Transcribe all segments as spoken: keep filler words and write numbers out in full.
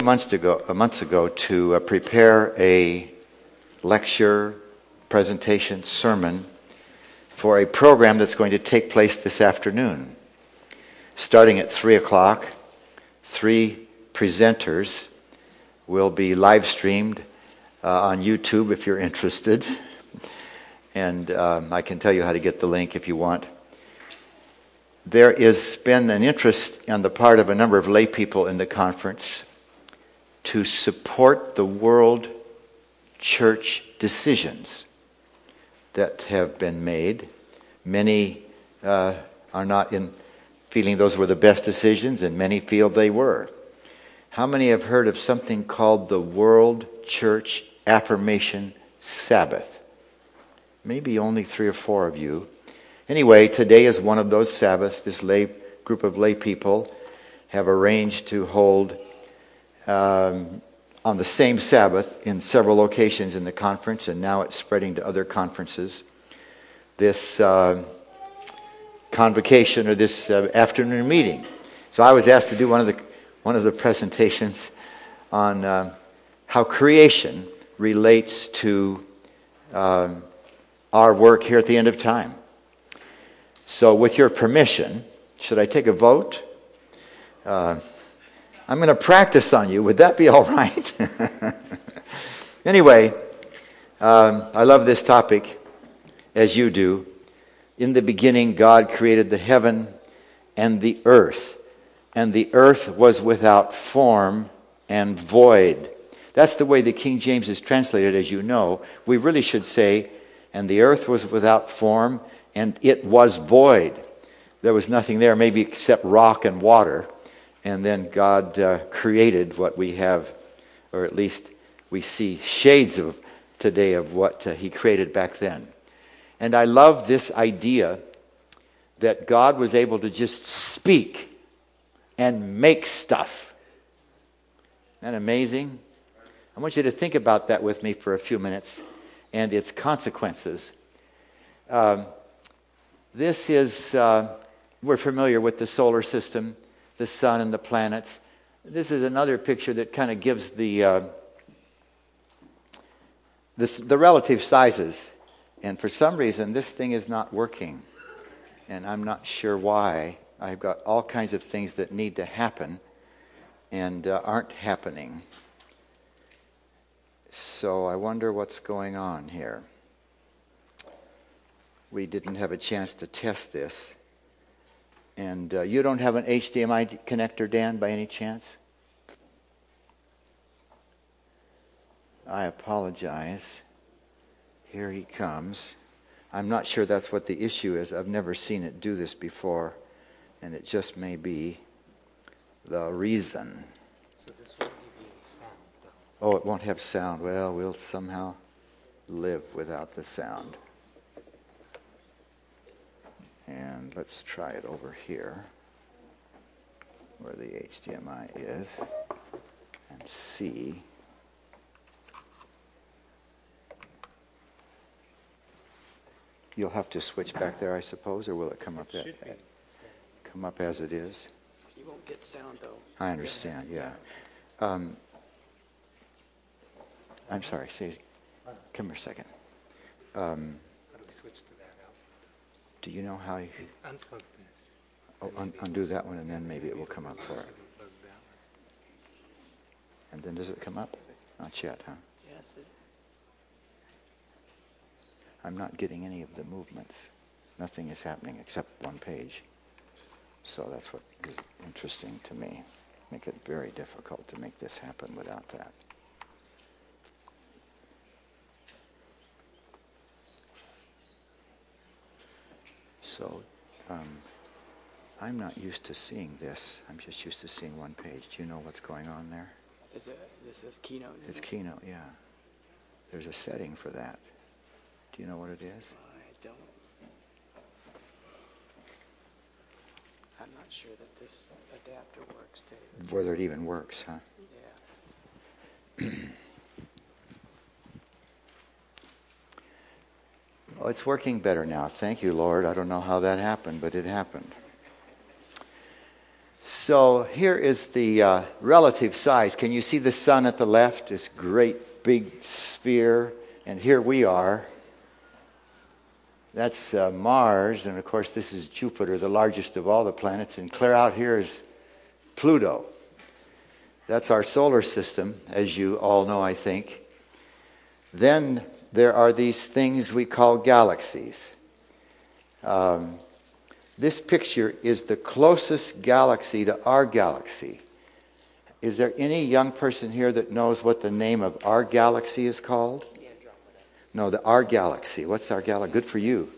months ago, uh, months ago to uh, prepare a lecture, presentation, sermon for a program that's going to take place this afternoon. Starting at three o'clock, three presenters will be live streamed uh, on YouTube if you're interested. And um, I can tell you how to get the link if you want. There has been an interest on the part of a number of lay people in the conference to support the world church decisions that have been made. Many uh, are not in feeling those were the best decisions, and many feel they were. How many have heard of something called the World Church Affirmation Sabbath? Maybe only three or four of you. Anyway, today is one of those Sabbaths. This lay group of lay people have arranged to hold um, on the same Sabbath in several locations in the conference, and now it's spreading to other conferences. This uh, convocation or this uh, afternoon meeting. So I was asked to do one of the one of the presentations on uh, how creation relates to um, our work here at the end of time. So with your permission, should I take a vote? Uh, I'm going to practice on you. Would that be all right? Anyway, um, I love this topic, as you do. In the beginning, God created the heaven and the earth, and the earth was without form and void. That's the way the King James is translated, as you know. We really should say, and the earth was without form, and it was void. There was nothing there, maybe except rock and water. And then God uh, created what we have, or at least we see shades of today of what uh, He created back then. And I love this idea that God was able to just speak and make stuff. Isn't that amazing? I want you to think about that with me for a few minutes and its consequences. Um, this is, uh, we're familiar with the solar system, the sun and the planets. This is another picture that kind of gives the, uh, this, the relative sizes. And for some reason, this thing is not working. And I'm not sure why. I've got all kinds of things that need to happen and uh, aren't happening. So I wonder what's going on here. We didn't have a chance to test this. And uh, you don't have an H D M I connector, Dan, by any chance? I apologize. Here he comes. I'm not sure that's what the issue is. I've never seen it do this before, and it just may be the reason. So this won't give you any sound, though. Oh, it won't have sound. Well, we'll somehow live without the sound. And let's try it over here, where the H D M I is, and see. You'll have to switch back there, I suppose, or will it come up It at, should be. come up as it is? You won't get sound, though. I understand, yeah. Um, I'm sorry, say, come here a second. Um, How do we switch to that out? do you know how you... Unplug this. Oh, un- undo that one, and then maybe it will come up for it. Plug that one. And then does it come up? Not yet, huh? Yes, it, I'm not getting any of the movements. Nothing is happening except one page. So that's what is interesting to me. Make it very difficult to make this happen without that. So um, I'm not used to seeing this. I'm just used to seeing one page. Do you know what's going on there? is it, this is Keynote. isn't It's it? Keynote, yeah. There's a setting for that. Do you know what it is? I don't. I'm not sure that this adapter works, David. Whether it even works, huh? Yeah. Oh, it's working better now. Thank you, Lord. I don't know how that happened, but it happened. So here is the uh, relative size. Can you see the sun at the left? This great big sphere. And here we are. That's uh, Mars. And of course, this is Jupiter, the largest of all the planets. And clear out here is Pluto. That's our solar system, as you all know, I think. Then there are these things we call galaxies. Um, this picture is the closest galaxy to our galaxy. Is there any young person here that knows what the name of our galaxy is called? The Andromeda. No, the our galaxy. What's our galaxy? Good for you.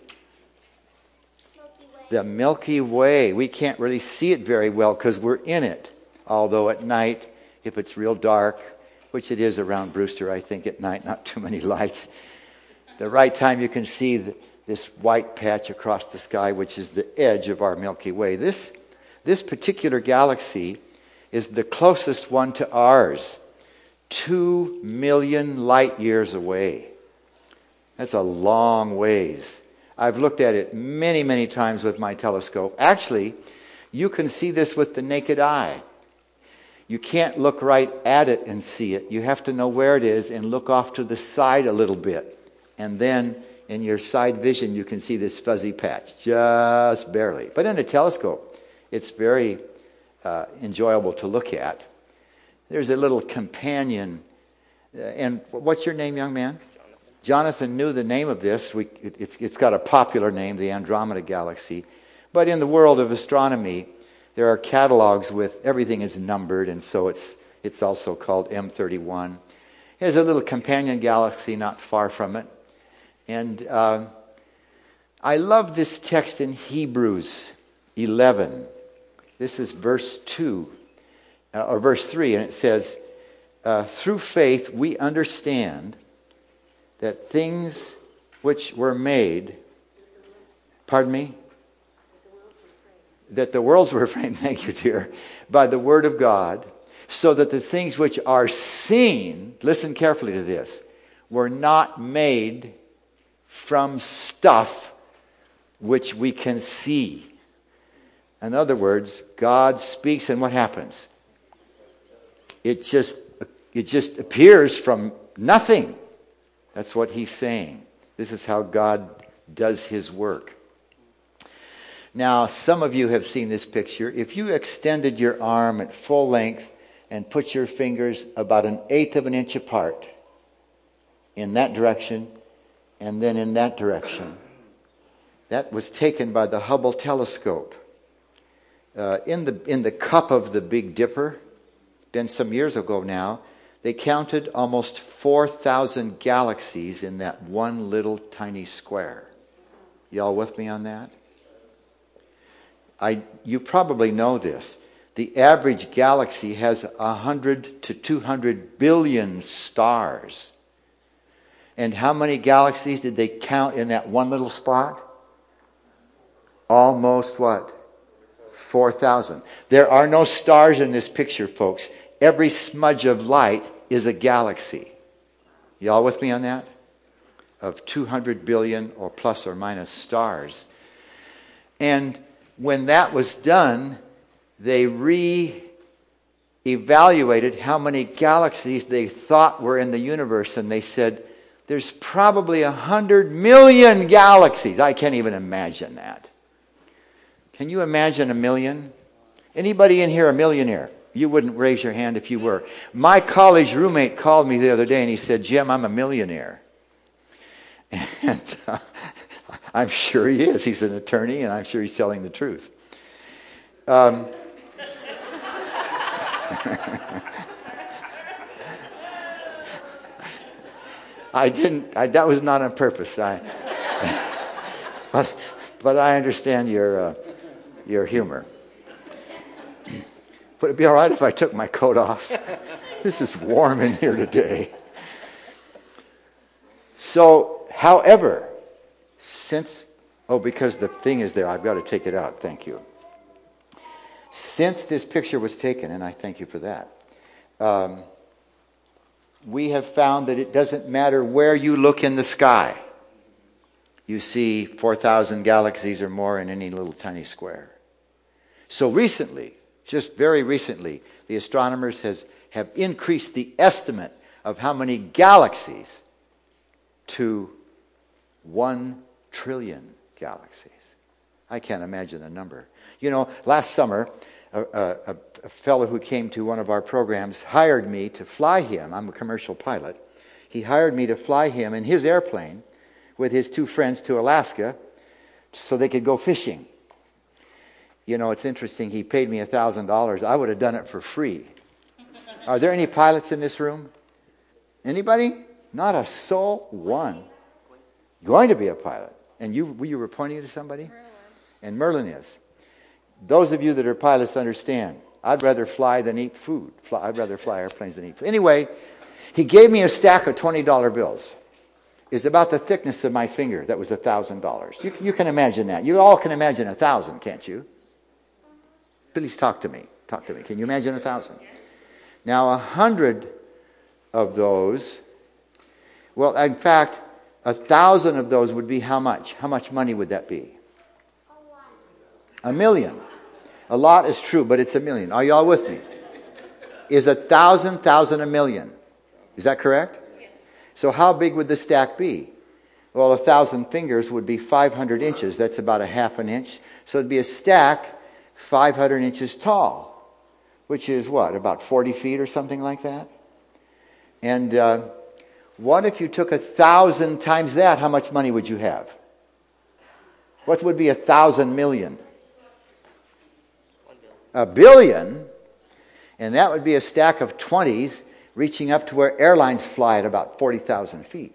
Milky Way. The Milky Way. We can't really see it very well because we're in it. Although at night, if it's real dark, which it is around Brewster, I think, at night, not too many lights. The right time you can see the, this white patch across the sky, which is the edge of our Milky Way. This, this particular galaxy is the closest one to ours, two million light years away. That's a long ways. I've looked at it many, many times with my telescope. Actually, you can see this with the naked eye. You can't look right at it and see it. You have to know where it is and look off to the side a little bit. And then in your side vision, you can see this fuzzy patch, just barely. But in a telescope, it's very uh, enjoyable to look at. There's a little companion. Uh, and what's your name, young man? Jonathan. Jonathan knew the name of this. We, it, it's, it's got a popular name, the Andromeda Galaxy. But in the world of astronomy, there are catalogs with everything is numbered, and so it's it's also called M thirty-one. There's a little companion galaxy not far from it. And uh, I love this text in Hebrews eleven. This is verse two, uh, or verse three, and it says, uh, through faith we understand that things which were made, pardon me? That the worlds were framed, thank you, dear, by the word of God, so that the things which are seen, listen carefully to this, were not made from stuff which we can see. In other words, God speaks and what happens? It just, it just appears from nothing. That's what he's saying. This is how God does his work. Now, some of you have seen this picture. If you extended your arm at full length and put your fingers about an eighth of an inch apart in that direction and then in that direction, that was taken by the Hubble telescope. Uh, in the in the cup of the Big Dipper, it's been some years ago now, they counted almost four thousand galaxies in that one little tiny square. Y'all with me on that? I, you probably know this. The average galaxy has one hundred to two hundred billion stars. And how many galaxies did they count in that one little spot? Almost what? four thousand. There are no stars in this picture, folks. Every smudge of light is a galaxy. Y'all with me on that? Of two hundred billion or plus or minus stars. And when that was done, they re-evaluated how many galaxies they thought were in the universe, and they said, there's probably a hundred million galaxies. I can't even imagine that. Can you imagine a million? Anybody in here a millionaire? You wouldn't raise your hand if you were. My college roommate called me the other day and he said, Jim, I'm a millionaire. And uh, I'm sure he is. He's an attorney, and I'm sure he's telling the truth. Um, I didn't. I, that was not on purpose. I, but, but I understand your uh, your humor. Would it be all right if I took my coat off? This is warm in here today. So, however, since, oh, because the thing is there, I've got to take it out. Thank you. Since this picture was taken, and I thank you for that, um, we have found that it doesn't matter where you look in the sky. You see four thousand galaxies or more in any little tiny square. So recently, Just very recently, the astronomers has, have increased the estimate of how many galaxies to one trillion galaxies. I can't imagine the number. You know, last summer, a, a, a fellow who came to one of our programs hired me to fly him. I'm a commercial pilot. He hired me to fly him in his airplane with his two friends to Alaska so they could go fishing. You know, it's interesting. He paid me one thousand dollars. I would have done it for free. Are there any pilots in this room? Anybody? Not a soul? One. Going to be a pilot. And you, you were pointing to somebody? Merlin. And Merlin is. Those of you that are pilots understand. I'd rather fly than eat food. Fly, I'd rather fly airplanes than eat food. Anyway, he gave me a stack of twenty dollar bills. It's about the thickness of my finger. That was one thousand dollars. You, you can imagine that. You all can imagine a thousand, can't you? Please talk to me. Talk to me. Can you imagine a thousand? Now, a hundred of those, well, in fact, a thousand of those would be how much? How much money would that be? A million. A lot is true, but it's a million. Are you all with me? Is a thousand, thousand a million? Is that correct? Yes. So how big would the stack be? Well, a thousand fingers would be five hundred inches. That's about a half an inch. So it'd be a stack five hundred inches tall, which is what, about forty feet or something like that? And uh, what if you took a thousand times that? How much money would you have? What would be a thousand million? A billion. And that would be a stack of twenties reaching up to where airlines fly at about forty thousand feet.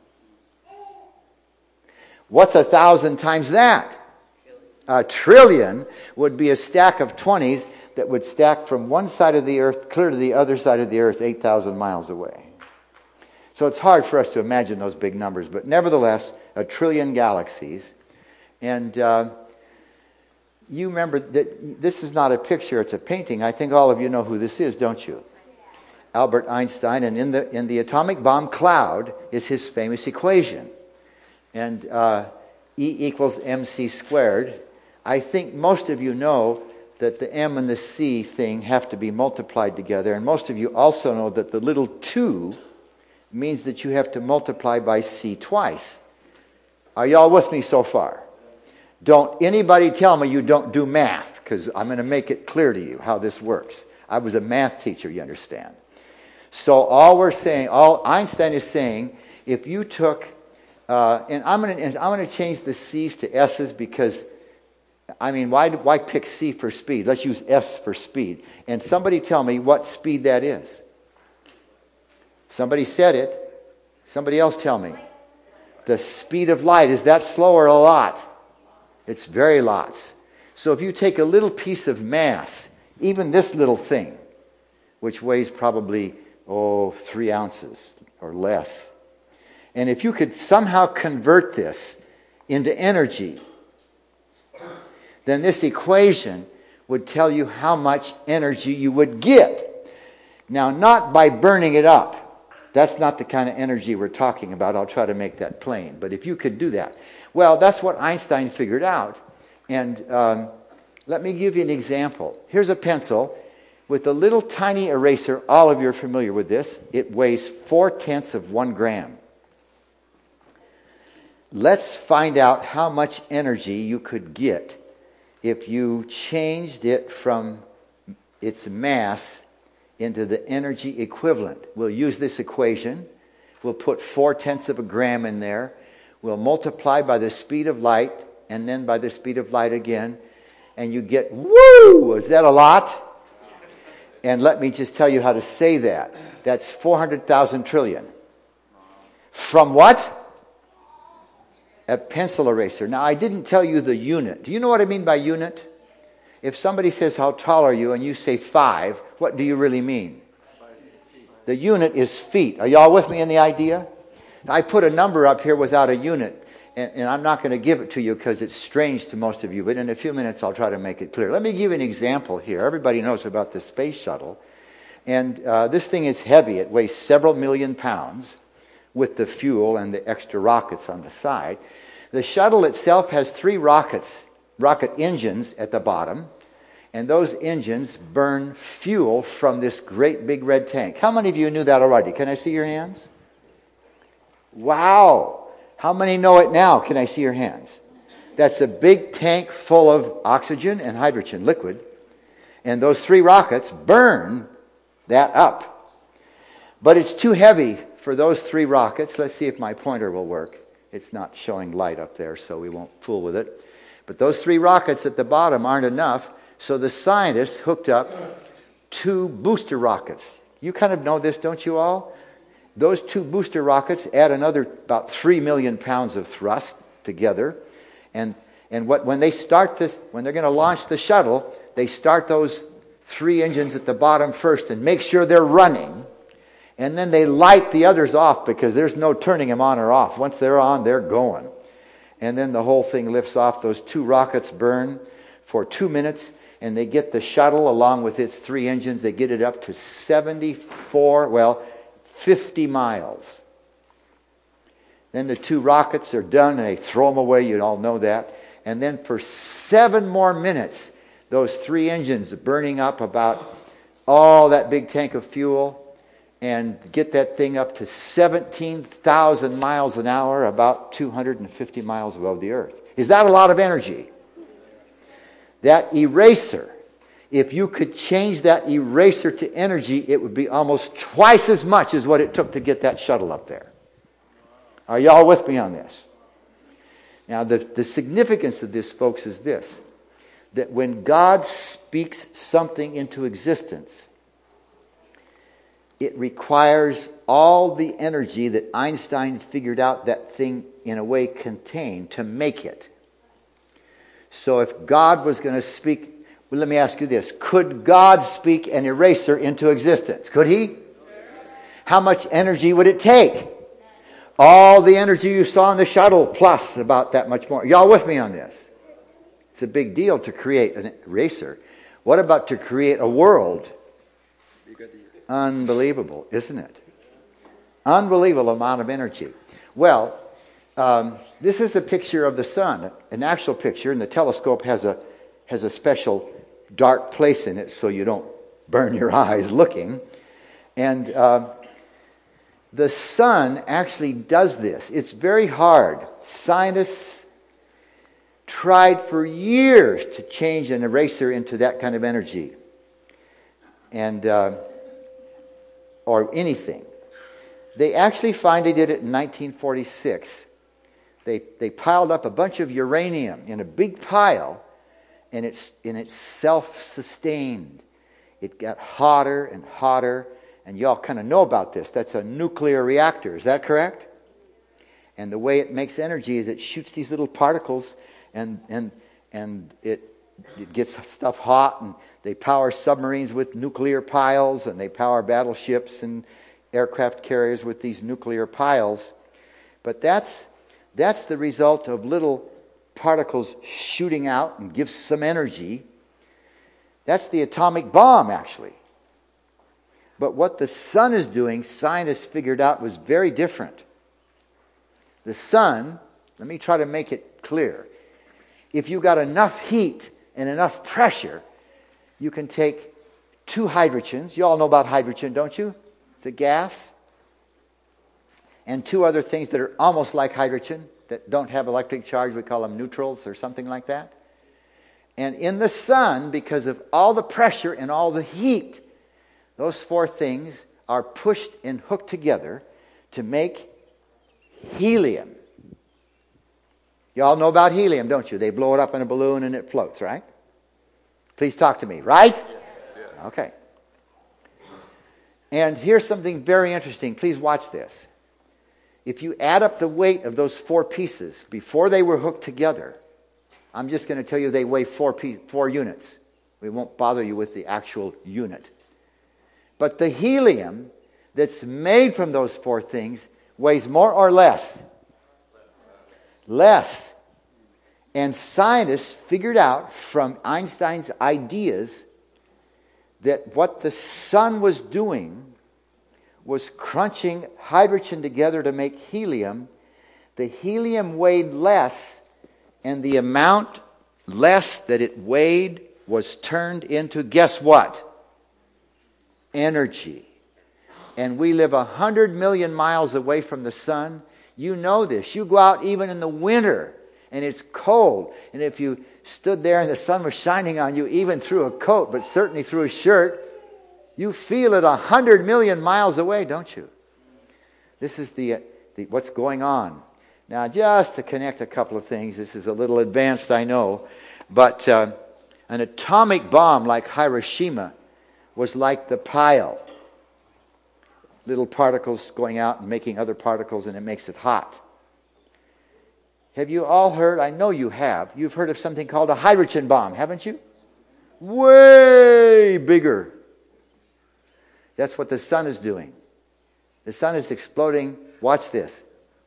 What's a thousand times that? A trillion would be a stack of twenties that would stack from one side of the earth clear to the other side of the earth eight thousand miles away. So it's hard for us to imagine those big numbers, but nevertheless, a trillion galaxies. And uh, you remember that this is not a picture, it's a painting. I think all of you know who this is, don't you? Albert Einstein, and in the in the atomic bomb cloud is his famous equation. And uh, E equals mc squared. I think most of you know that the m and the c thing have to be multiplied together. And most of you also know that the little two means that you have to multiply by c twice. Are y'all with me so far? Don't anybody tell me you don't do math, because I'm going to make it clear to you how this works. I was a math teacher, you understand. So all we're saying, all Einstein is saying, if you took, uh, and I'm going to I'm going to change the c's to s's because, I mean, why why pick c for speed? Let's use s for speed. And somebody tell me what speed that is. Somebody said it. Somebody else tell me. The speed of light. Is that slow or a lot? It's very lots. So if you take a little piece of mass, even this little thing, which weighs probably, oh, three ounces or less, and if you could somehow convert this into energy, then this equation would tell you how much energy you would get. Now, not by burning it up. That's not the kind of energy we're talking about. I'll try to make that plain. But if you could do that. Well, that's what Einstein figured out. And um, let me give you an example. Here's a pencil with a little tiny eraser. All of you are familiar with this. It weighs four-tenths of one gram. Let's find out how much energy you could get if you changed it from its mass into the energy equivalent. We'll use this equation. We'll put four-tenths of a gram in there. We'll multiply by the speed of light and then by the speed of light again. And you get, woo! Is that a lot? And let me just tell you how to say that. That's four hundred thousand trillion. From what? A pencil eraser. Now, I didn't tell you the unit. Do you know what I mean by unit? If somebody says, how tall are you? And you say five, what do you really mean? The unit is feet. Are y'all with me in the idea? I put a number up here without a unit, and, and I'm not going to give it to you because it's strange to most of you, but in a few minutes I'll try to make it clear. Let me give you an example here. Everybody knows about the space shuttle, and uh, this thing is heavy. It weighs several million pounds with the fuel and the extra rockets on the side. The shuttle itself has three rockets, rocket engines at the bottom, And those engines burn fuel from this great big red tank. How many of you knew that already? Can I see your hands? Wow. How many know it now? Can I see your hands? That's a big tank full of oxygen and hydrogen, liquid. And those three rockets burn that up. But it's too heavy for those three rockets. Let's see if my pointer will work. It's not showing light up there, so we won't fool with it. But those three rockets at the bottom aren't enough, so the scientists hooked up two booster rockets. You kind of know this, don't you all? Those two booster rockets add another about three million pounds of thrust together. And and what when they start the when they're going to launch the shuttle, they start those three engines at the bottom first and make sure they're running. And then they light the others off because there's no turning them on or off. Once they're on, they're going. And then the whole thing lifts off. Those two rockets burn for two minutes, and they get the shuttle along with its three engines. They get it up to seventy-four, well, fifty miles. Then the two rockets are done, and they throw them away. You all know that. And then for seven more minutes, those three engines are burning up about all that big tank of fuel, and get that thing up to seventeen thousand miles an hour, about two hundred fifty miles above the earth. Is that a lot of energy? That eraser, if you could change that eraser to energy, it would be almost twice as much as what it took to get that shuttle up there. Are y'all with me on this? Now, the, the significance of this, folks, is this. That when God speaks something into existence, it requires all the energy that Einstein figured out that thing in a way contained to make it. So if God was going to speak, well, let me ask you this. Could God speak an eraser into existence? Could he? How much energy would it take? All the energy you saw in the shuttle plus about that much more. Y'all with me on this? It's a big deal to create an eraser. What about to create a world? Unbelievable, isn't it? Unbelievable amount of energy. Well, um, this is a picture of the sun, an actual picture, and the telescope has a has a special dark place in it so you don't burn your eyes looking. And uh, the sun actually does this. It's very hard. Scientists tried for years to change an eraser into that kind of energy. And... Uh, or anything. They actually finally did it in nineteen forty-six. They they piled up a bunch of uranium in a big pile, and it's and it's self-sustained. It got hotter and hotter, and y'all kind of know about this. That's a nuclear reactor. Is that correct? And the way it makes energy is it shoots these little particles, and and and it It gets stuff hot, and they power submarines with nuclear piles, and they power battleships and aircraft carriers with these nuclear piles. But that's that's the result of little particles shooting out and gives some energy. That's the atomic bomb, actually. But what the sun is doing, scientists figured out, was very different. The sun, let me try to make it clear. If you got enough heat and enough pressure, you can take two hydrogens. You all know about hydrogen, don't you? It's a gas. And two other things that are almost like hydrogen, that don't have electric charge. We call them neutrals or something like that. And in the sun, because of all the pressure and all the heat, those four things are pushed and hooked together to make helium. You all know about helium, don't you? They blow it up in a balloon and it floats, right? Please talk to me, right? Yes. Okay. And here's something very interesting. Please watch this. If you add up the weight of those four pieces before they were hooked together, I'm just going to tell you they weigh four, pe- four units. We won't bother you with the actual unit. But the helium that's made from those four things weighs more or less? Less. And scientists figured out from Einstein's ideas that what the sun was doing was crunching hydrogen together to make helium. The helium weighed less, and the amount less that it weighed was turned into, guess what? Energy. And we live a hundred million miles away from the sun. You know this. You go out even in the winter and it's cold. And if you stood there and the sun was shining on you, even through a coat, but certainly through a shirt, you feel it a hundred million miles away, don't you? This is the, the what's going on. Now, just to connect a couple of things, this is a little advanced, I know, but uh, an atomic bomb like Hiroshima was like the pile. Little particles going out and making other particles, and it makes it hot. Have you all heard, I know you have, you've heard of something called a hydrogen bomb, haven't you? Way bigger. That's what the sun is doing. The sun is exploding. Watch this.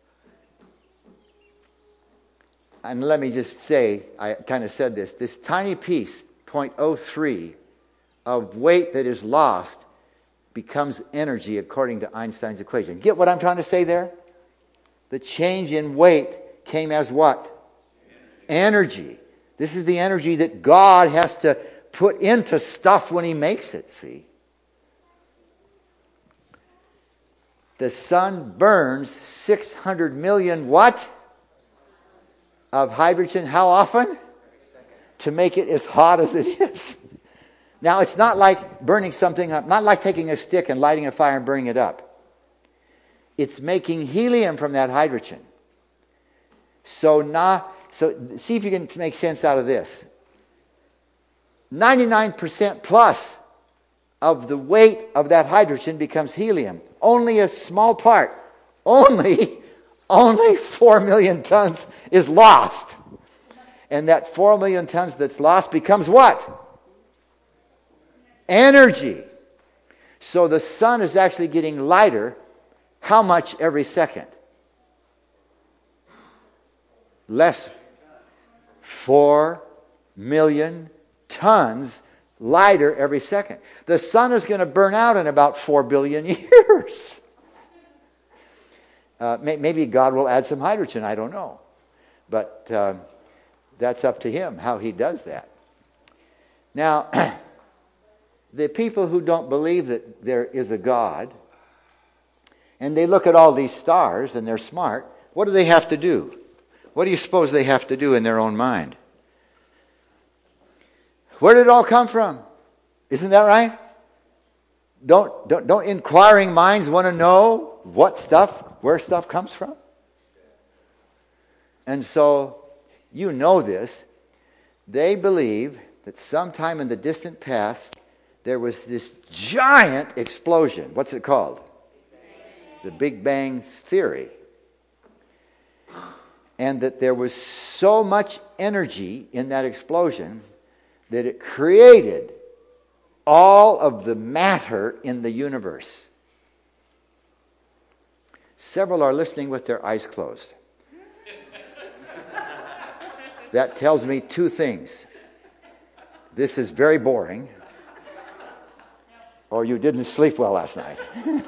And let me just say, I kind of said this, this tiny piece, zero point zero three, of weight that is lost becomes energy according to Einstein's equation. Get what I'm trying to say there? The change in weight came as what? Energy. Energy. This is the energy that God has to put into stuff when He makes it, see? The sun burns six hundred million what? Of hydrogen. How often? To make it as hot as it is. Now, it's not like burning something up, not like taking a stick and lighting a fire and burning it up. It's making helium from that hydrogen. So, not, so see if you can make sense out of this. ninety-nine percent plus of the weight of that hydrogen becomes helium. Only a small part, only, only four million tons is lost. And that four million tons that's lost becomes what? Energy. So the sun is actually getting lighter. How much every second? Less. Four million tons lighter every second. The sun is going to burn out in about four billion years. Uh, may, maybe God will add some hydrogen. I don't know. But uh, that's up to Him how He does that. Now, the people who don't believe that there is a God, and they look at all these stars and they're smart, what do they have to do? What do you suppose they have to do in their own mind? Where did it all come from? Isn't that right? Don't, don't, don't inquiring minds want to know what stuff, where stuff comes from? And so, you know this. They believe that sometime in the distant past, there was this giant explosion. What's it called? The Big Bang Theory. And that there was so much energy in that explosion that it created all of the matter in the universe. Several are listening with their eyes closed. That tells me two things. This is very boring, or you didn't sleep well last night.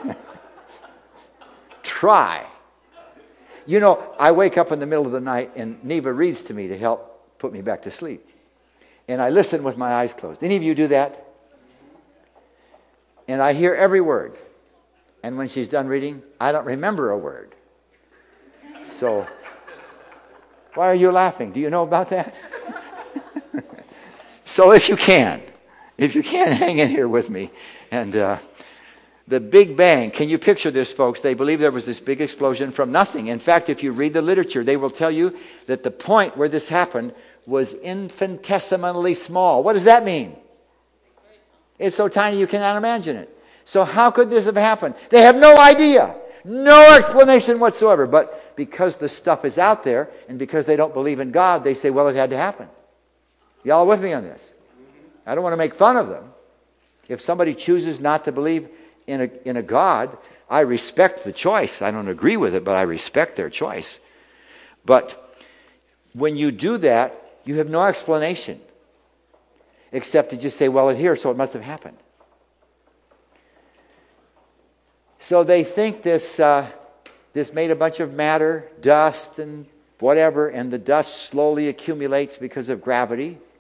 Try. You know, I wake up in the middle of the night and Neva reads to me to help put me back to sleep. And I listen with my eyes closed. Any of you do that? And I hear every word. And when she's done reading, I don't remember a word. So, why are you laughing? Do you know about that? So if you can, if you can, hang in here with me. And uh, the Big Bang, can you picture this, folks? They believe there was this big explosion from nothing. In fact, if you read the literature, they will tell you that the point where this happened was infinitesimally small. What does that mean? It's so tiny you cannot imagine it. So how could this have happened? They have no idea. No explanation whatsoever. But because the stuff is out there, and because they don't believe in God, they say, well, it had to happen. Y'all with me on this? I don't want to make fun of them. If somebody chooses not to believe in a, in a God, I respect the choice. I don't agree with it, but I respect their choice. But when you do that, you have no explanation except to just say, well, it's here, so it must have happened. So they think this uh, this made a bunch of matter, dust and whatever, and the dust slowly accumulates because of gravity.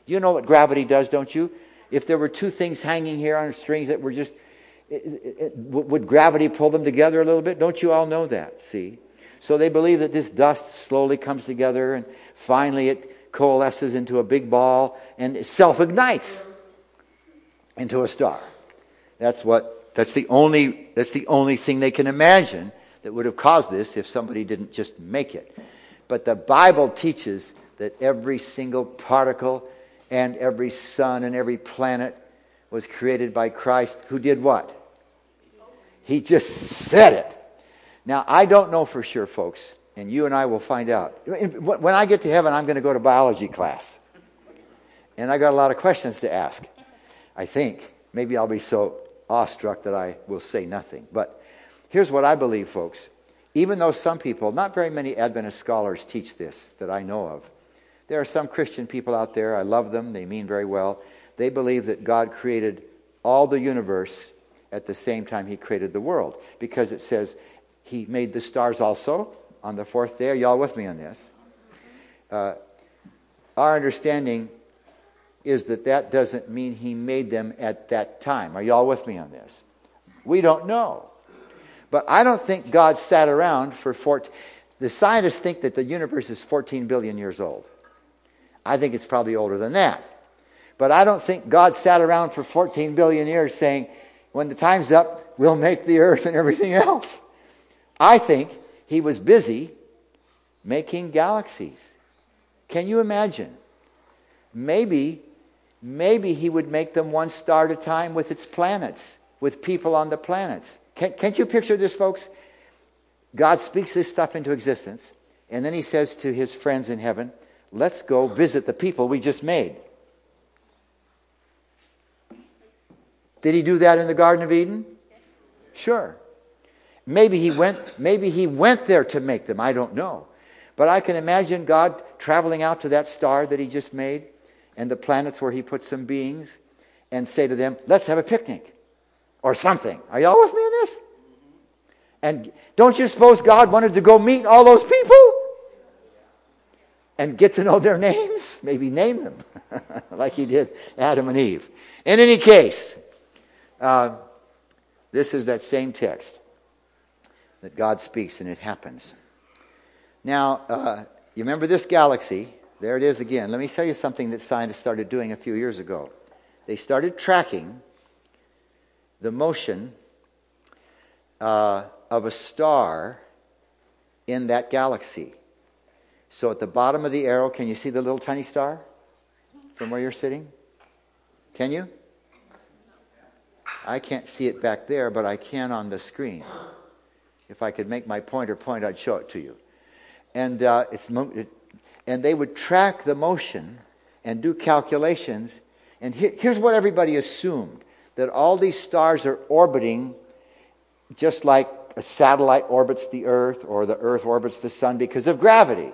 You know what gravity does, don't you? If there were two things hanging here on strings that were just, it, it, it, would gravity pull them together a little bit? Don't you all know that? See? So they believe that this dust slowly comes together and finally it coalesces into a big ball and it self-ignites into a star. That's what, that's the only, that's the only thing they can imagine that would have caused this if somebody didn't just make it. But the Bible teaches that every single particle and every sun and every planet was created by Christ, who did what? He just said it. Now, I don't know for sure, folks, and you and I will find out. When I get to heaven, I'm going to go to biology class. And I got a lot of questions to ask. I think maybe I'll be so awestruck that I will say nothing. But here's what I believe, folks. Even though some people, not very many Adventist scholars teach this that I know of. There are some Christian people out there, I love them, they mean very well. They believe that God created all the universe at the same time He created the world. Because it says He made the stars also on the fourth day. Are y'all with me on this? Uh, our understanding is that that doesn't mean He made them at that time. Are y'all with me on this? We don't know. But I don't think God sat around for fourteen... The scientists think that the universe is fourteen billion years old. I think it's probably older than that. But I don't think God sat around for fourteen billion years saying, when the time's up, we'll make the earth and everything else. I think He was busy making galaxies. Can you imagine? Maybe, maybe He would make them one star at a time with its planets, with people on the planets. Can, can't you picture this, folks? God speaks this stuff into existence, and then He says to His friends in heaven, let's go visit the people we just made. Did He do that in the Garden of Eden? Sure. Maybe he went, maybe he went there to make them. I don't know. But I can imagine God traveling out to that star that He just made and the planets where He put some beings and say to them, let's have a picnic or something. Are y'all with me on this? And don't you suppose God wanted to go meet all those people and get to know their names? Maybe name them like He did Adam and Eve. In any case, uh, this is that same text that God speaks and it happens. Now, uh, you remember this galaxy? There it is again. Let me tell you something that scientists started doing a few years ago. They started tracking the motion uh, of a star in that galaxy. So at the bottom of the arrow, can you see the little tiny star from where you're sitting? Can you? I can't see it back there, but I can on the screen. If I could make my pointer point, I'd show it to you. And uh, it's it, and they would track the motion and do calculations. And he, here's what everybody assumed, that all these stars are orbiting just like a satellite orbits the Earth or the Earth orbits the Sun because of gravity.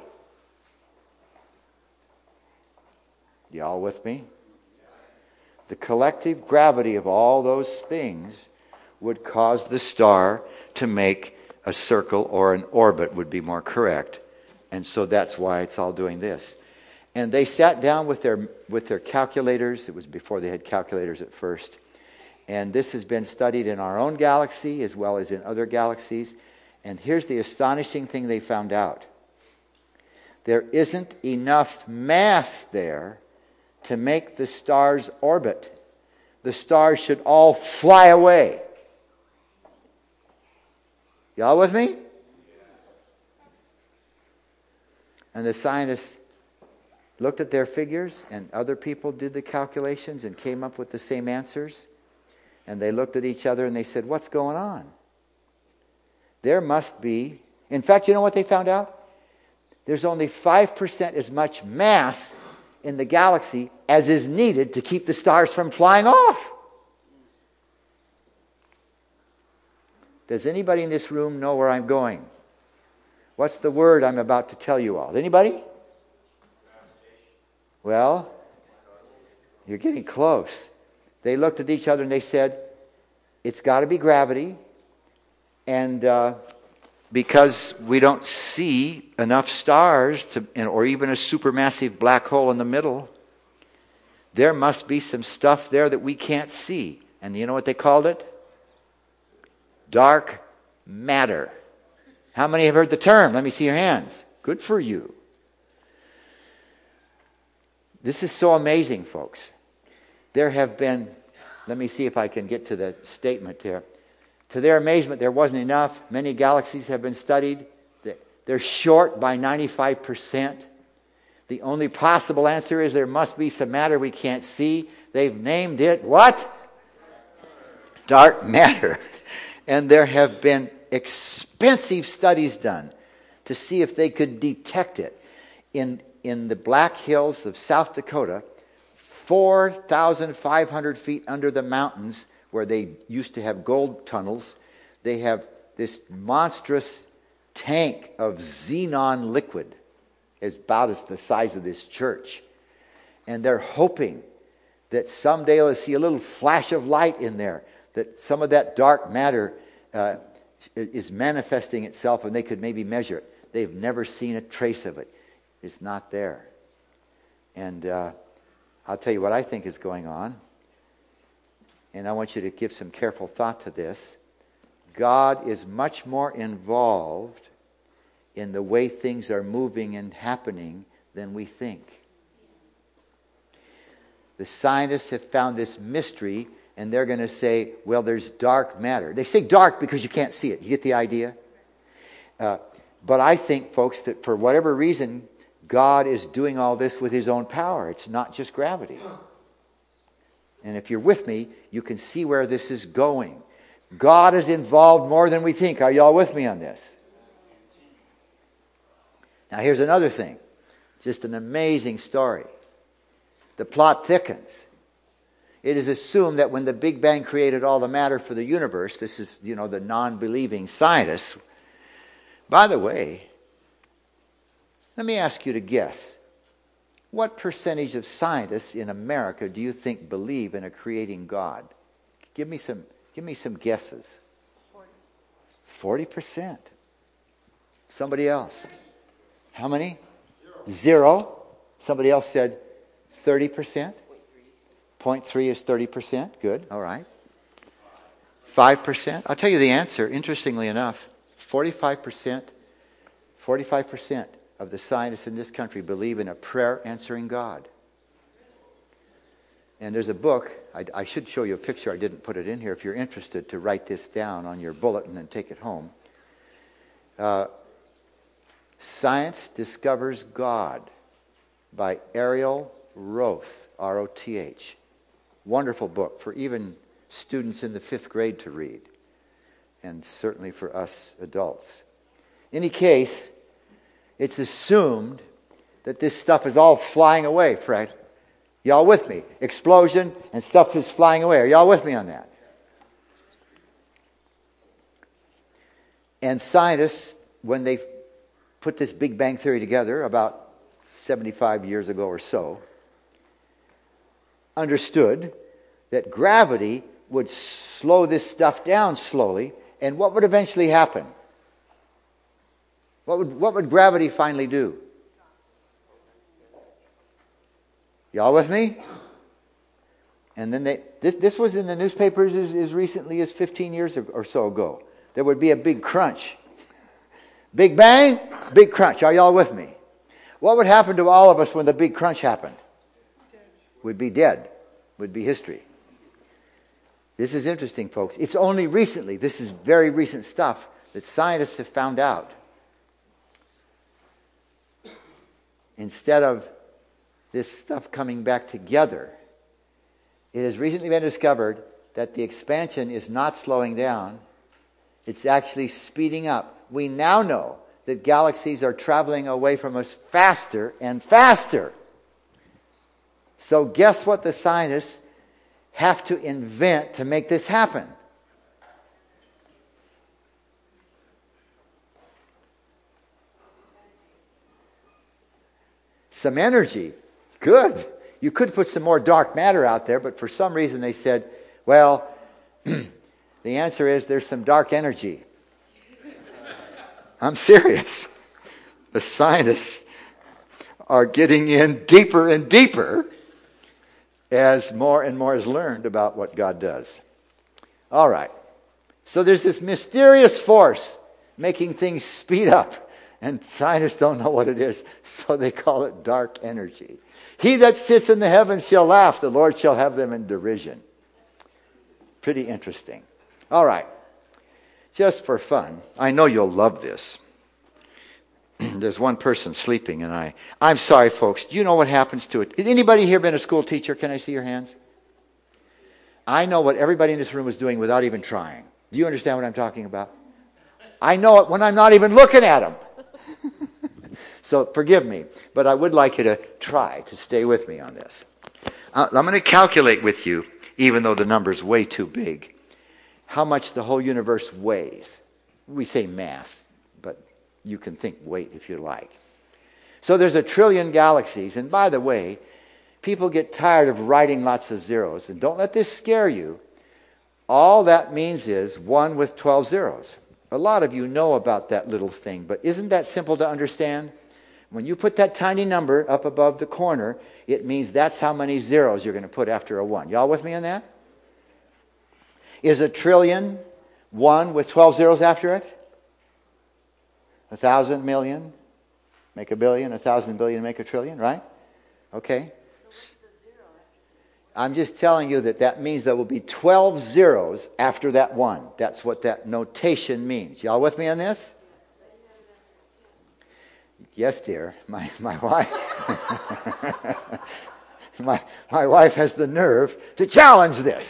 Y'all with me? The collective gravity of all those things would cause the star to make a circle, or an orbit would be more correct. And so that's why it's all doing this. And they sat down with their with their calculators. It was before they had calculators at first. And this has been studied in our own galaxy as well as in other galaxies. And here's the astonishing thing they found out. There isn't enough mass there to make the stars orbit. The stars should all fly away. Y'all with me? And the scientists looked at their figures, and other people did the calculations and came up with the same answers. And they looked at each other and they said, what's going on? There must be... In fact, you know what they found out? There's only five percent as much mass in the galaxy as is needed to keep the stars from flying off. Does anybody in this room know where I'm going? What's the word I'm about to tell you all? Anybody? Well, you're getting close. They looked at each other and they said, it's got to be gravity. And uh, because we don't see enough stars, to, or even a supermassive black hole in the middle, there must be some stuff there that we can't see. And you know what they called it? Dark matter. How many have heard the term? Let me see your hands. Good for you. This is so amazing, folks. There have been, let me see if I can get to the statement here. To their amazement, there wasn't enough. Many galaxies have been studied. They're short by ninety-five percent. The only possible answer is there must be some matter we can't see. They've named it what? Dark matter. And there have been expensive studies done to see if they could detect it. In, in the Black Hills of South Dakota, four thousand five hundred feet under the mountains, where they used to have gold tunnels, they have this monstrous tank of xenon liquid, is about as the size of this church. And they're hoping that someday they'll see a little flash of light in there, that some of that dark matter uh, is manifesting itself and they could maybe measure it. They've never seen a trace of it. It's not there. And uh, I'll tell you what I think is going on. And I want you to give some careful thought to this. God is much more involved in the way things are moving and happening than we think. The scientists have found this mystery, and they're going to say, well, there's dark matter. They say dark because you can't see it. You get the idea? Uh, but I think, folks, that for whatever reason, God is doing all this with his own power. It's not just gravity. And if you're with me, you can see where this is going. God is involved more than we think. Are y'all with me on this? Now here's another thing. Just an amazing story. The plot thickens. It is assumed that when the Big Bang created all the matter for the universe, this is, you know, the non-believing scientists. By the way, let me ask you to guess. What percentage of scientists in America do you think believe in a creating God? Give me some Give me some guesses. Forty percent. Somebody else. How many? Zero. Zero. Somebody else said thirty percent. Point three is thirty percent. Good. All right. Five percent. I'll tell you the answer. Interestingly enough, forty-five percent. Forty-five percent of the scientists in this country believe in a prayer-answering God. And there's a book, I, I should show you a picture, I didn't put it in here, if you're interested to write this down on your bulletin and take it home. Uh, Science Discovers God by Ariel Roth, R O T H. Wonderful book for even students in the fifth grade to read, and certainly for us adults. In any case, it's assumed that this stuff is all flying away, Fred. Y'all with me? Explosion and stuff is flying away. Are y'all with me on that? And scientists, when they put this Big Bang Theory together about seventy-five years ago or so, understood that gravity would slow this stuff down slowly, and what would eventually happen? What would, what would gravity finally do? Y'all with me? And then they, this, this was in the newspapers as, as recently as fifteen years or so ago. There would be a big crunch. Big bang, big crunch. Are y'all with me? What would happen to all of us when the big crunch happened? We'd be dead. Would be history. This is interesting, folks. It's only recently, this is very recent stuff, that scientists have found out. Instead of this stuff coming back together, it has recently been discovered that the expansion is not slowing down. It's actually speeding up. We now know that galaxies are traveling away from us faster and faster. So guess what the scientists have to invent to make this happen? Some energy. Good. You could put some more dark matter out there, but for some reason they said, well, the answer is there's some dark energy. I'm serious. The scientists are getting in deeper and deeper, as more and more is learned about what God does. All right. So there's this mysterious force making things speed up, and scientists don't know what it is, so they call it dark energy. He that sits in the heavens shall laugh, the Lord shall have them in derision. Pretty interesting. All right. Just for fun, I know you'll love this. There's one person sleeping, and I, I'm sorry, folks. Do you know what happens to it? Has anybody here been a school teacher? Can I see your hands? I know what everybody in this room is doing without even trying. Do you understand what I'm talking about? I know it when I'm not even looking at them. So forgive me, but I would like you to try to stay with me on this. Uh, I'm going to calculate with you, even though the number's way too big, how much the whole universe weighs. We say mass, but you can think weight if you like. So there's a trillion galaxies, and by the way, people get tired of writing lots of zeros, and don't let this scare you. All that means is one with twelve zeros. A lot of you know about that little thing, but isn't that simple to understand? When you put that tiny number up above the corner, it means that's how many zeros you're going to put after a one. Y'all with me on that? Is a trillion one with twelve zeros after it? A thousand million, make a billion, a thousand billion, make a trillion, right? Okay. I'm just telling you that that means there will be twelve zeros after that one. That's what that notation means. Y'all with me on this? Yes, dear. My my wife my my wife has the nerve to challenge this.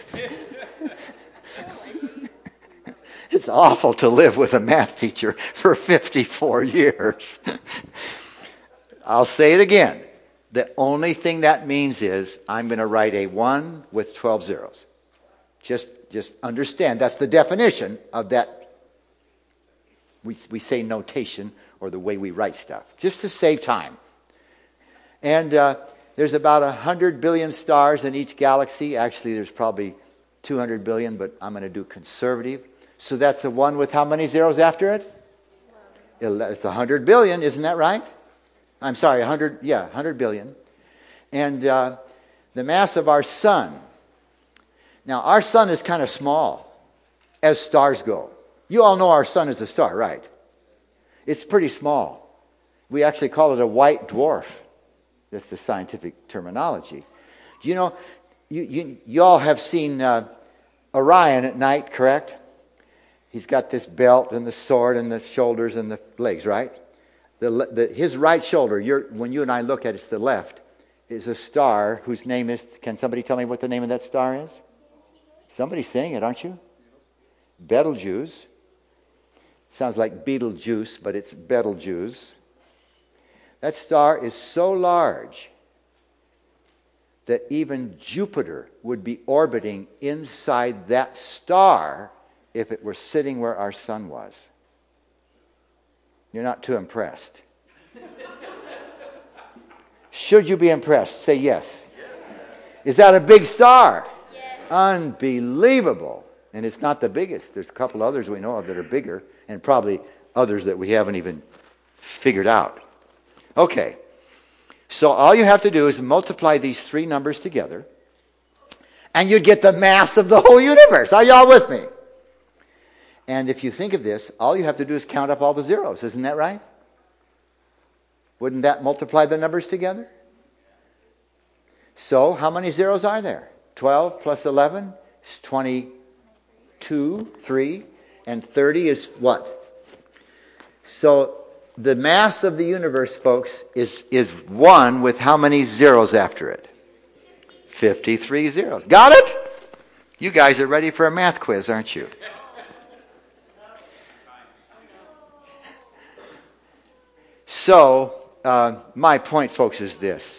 It's awful to live with a math teacher for fifty-four years. I'll say it again. The only thing that means is I'm going to write a one with twelve zeros. Just just understand that's the definition of that. We we say notation or the way we write stuff, just to save time. And uh, there's about one hundred billion stars in each galaxy. Actually, there's probably two hundred billion, but I'm going to do conservative. So that's the one with how many zeros after it? It's one hundred billion, isn't that right? I'm sorry, one hundred, yeah, one hundred billion. And uh, the mass of our sun. Now, our sun is kind of small as stars go. You all know our sun is a star, right? It's pretty small. We actually call it a white dwarf. That's the scientific terminology. You know, you, you, you all have seen uh, Orion at night, correct? He's got this belt and the sword and the shoulders and the legs, right? The, the, his right shoulder, your, when you and I look at it, it's the left, is a star whose name is, can somebody tell me what the name of that star is? Somebody's saying it, aren't you? Betelgeuse. Sounds like Beetlejuice, but it's Betelgeuse. That star is so large that even Jupiter would be orbiting inside that star if it were sitting where our sun was. You're not too impressed. Should you be impressed? Say yes. Yes. Is that a big star? Yes. Unbelievable. And it's not the biggest. There's a couple others we know of that are bigger, and probably others that we haven't even figured out. Okay. So all you have to do is multiply these three numbers together, and you'd get the mass of the whole universe. Are y'all with me? And if you think of this, all you have to do is count up all the zeros. Isn't that right? Wouldn't that multiply the numbers together? So how many zeros are there? twelve plus eleven is twenty-two, three, and thirty is what? So the mass of the universe, folks, is, is one with how many zeros after it? fifty-three zeros. Got it? You guys are ready for a math quiz, aren't you? So, uh, my point, folks, is this.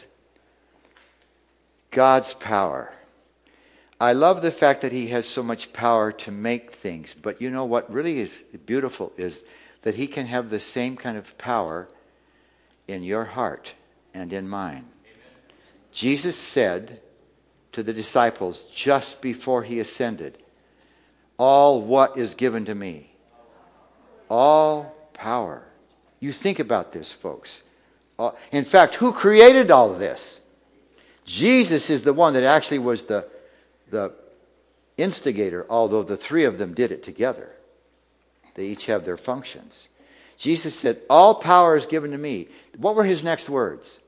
God's power. I love the fact that He has so much power to make things. But you know what really is beautiful is that He can have the same kind of power in your heart and in mine. Amen. Jesus said to the disciples just before He ascended, all what is given to me? All power. You think about this, folks. Uh, in fact, who created all of this? Jesus is the one that actually was the, the instigator, although the three of them did it together. They each have their functions. Jesus said, all power is given to me. What were his next words?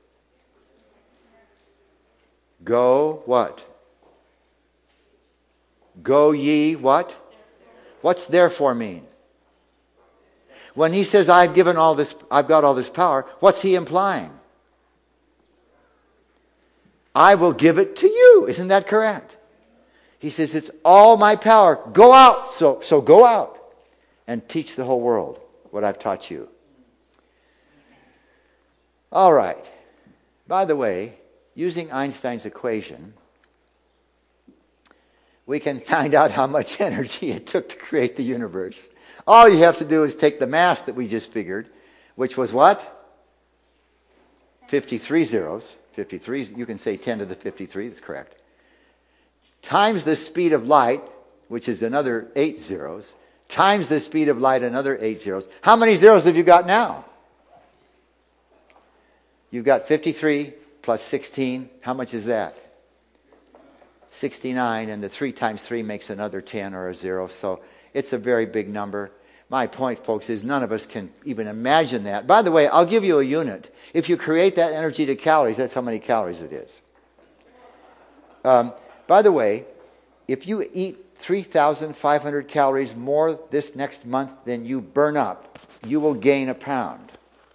Go what? Go ye what? What's therefore mean? When he says, I've given all this, I've got all this power, what's he implying? I will give it to you. Isn't that correct? He says, it's all my power. Go out. So, so go out and teach the whole world what I've taught you. All right. By the way, using Einstein's equation, we can find out how much energy it took to create the universe. All you have to do is take the mass that we just figured, which was what? fifty-three zeros. fifty-three, you can say ten to the fifty-three, that's correct. Times the speed of light, which is another eight zeros. Times the speed of light, another eight zeros. How many zeros have you got now? You've got fifty-three plus sixteen. How much is that? sixty-nine, and the three times three makes another ten or a zero, so it's a very big number. My point, folks, is none of us can even imagine that. By the way, I'll give you a unit. If you create that energy to calories, that's how many calories it is. Um, by the way, if you eat three thousand five hundred calories more this next month than you burn up, you will gain a pound.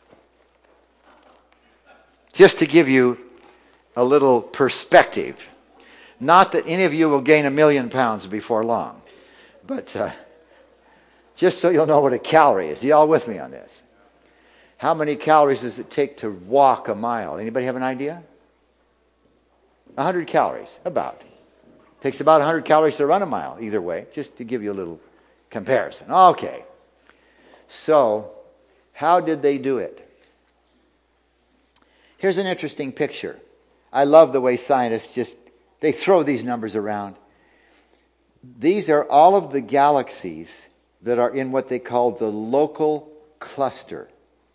Just to give you a little perspective. Not that any of you will gain a million pounds before long, but uh, just so you'll know what a calorie is. Are you all with me on this? How many calories does it take to walk a mile? Anybody have an idea? one hundred calories, about. It takes about one hundred calories to run a mile, either way, just to give you a little comparison. Okay. So, how did they do it? Here's an interesting picture. I love the way scientists just, they throw these numbers around. These are all of the galaxies that are in what they call the local cluster.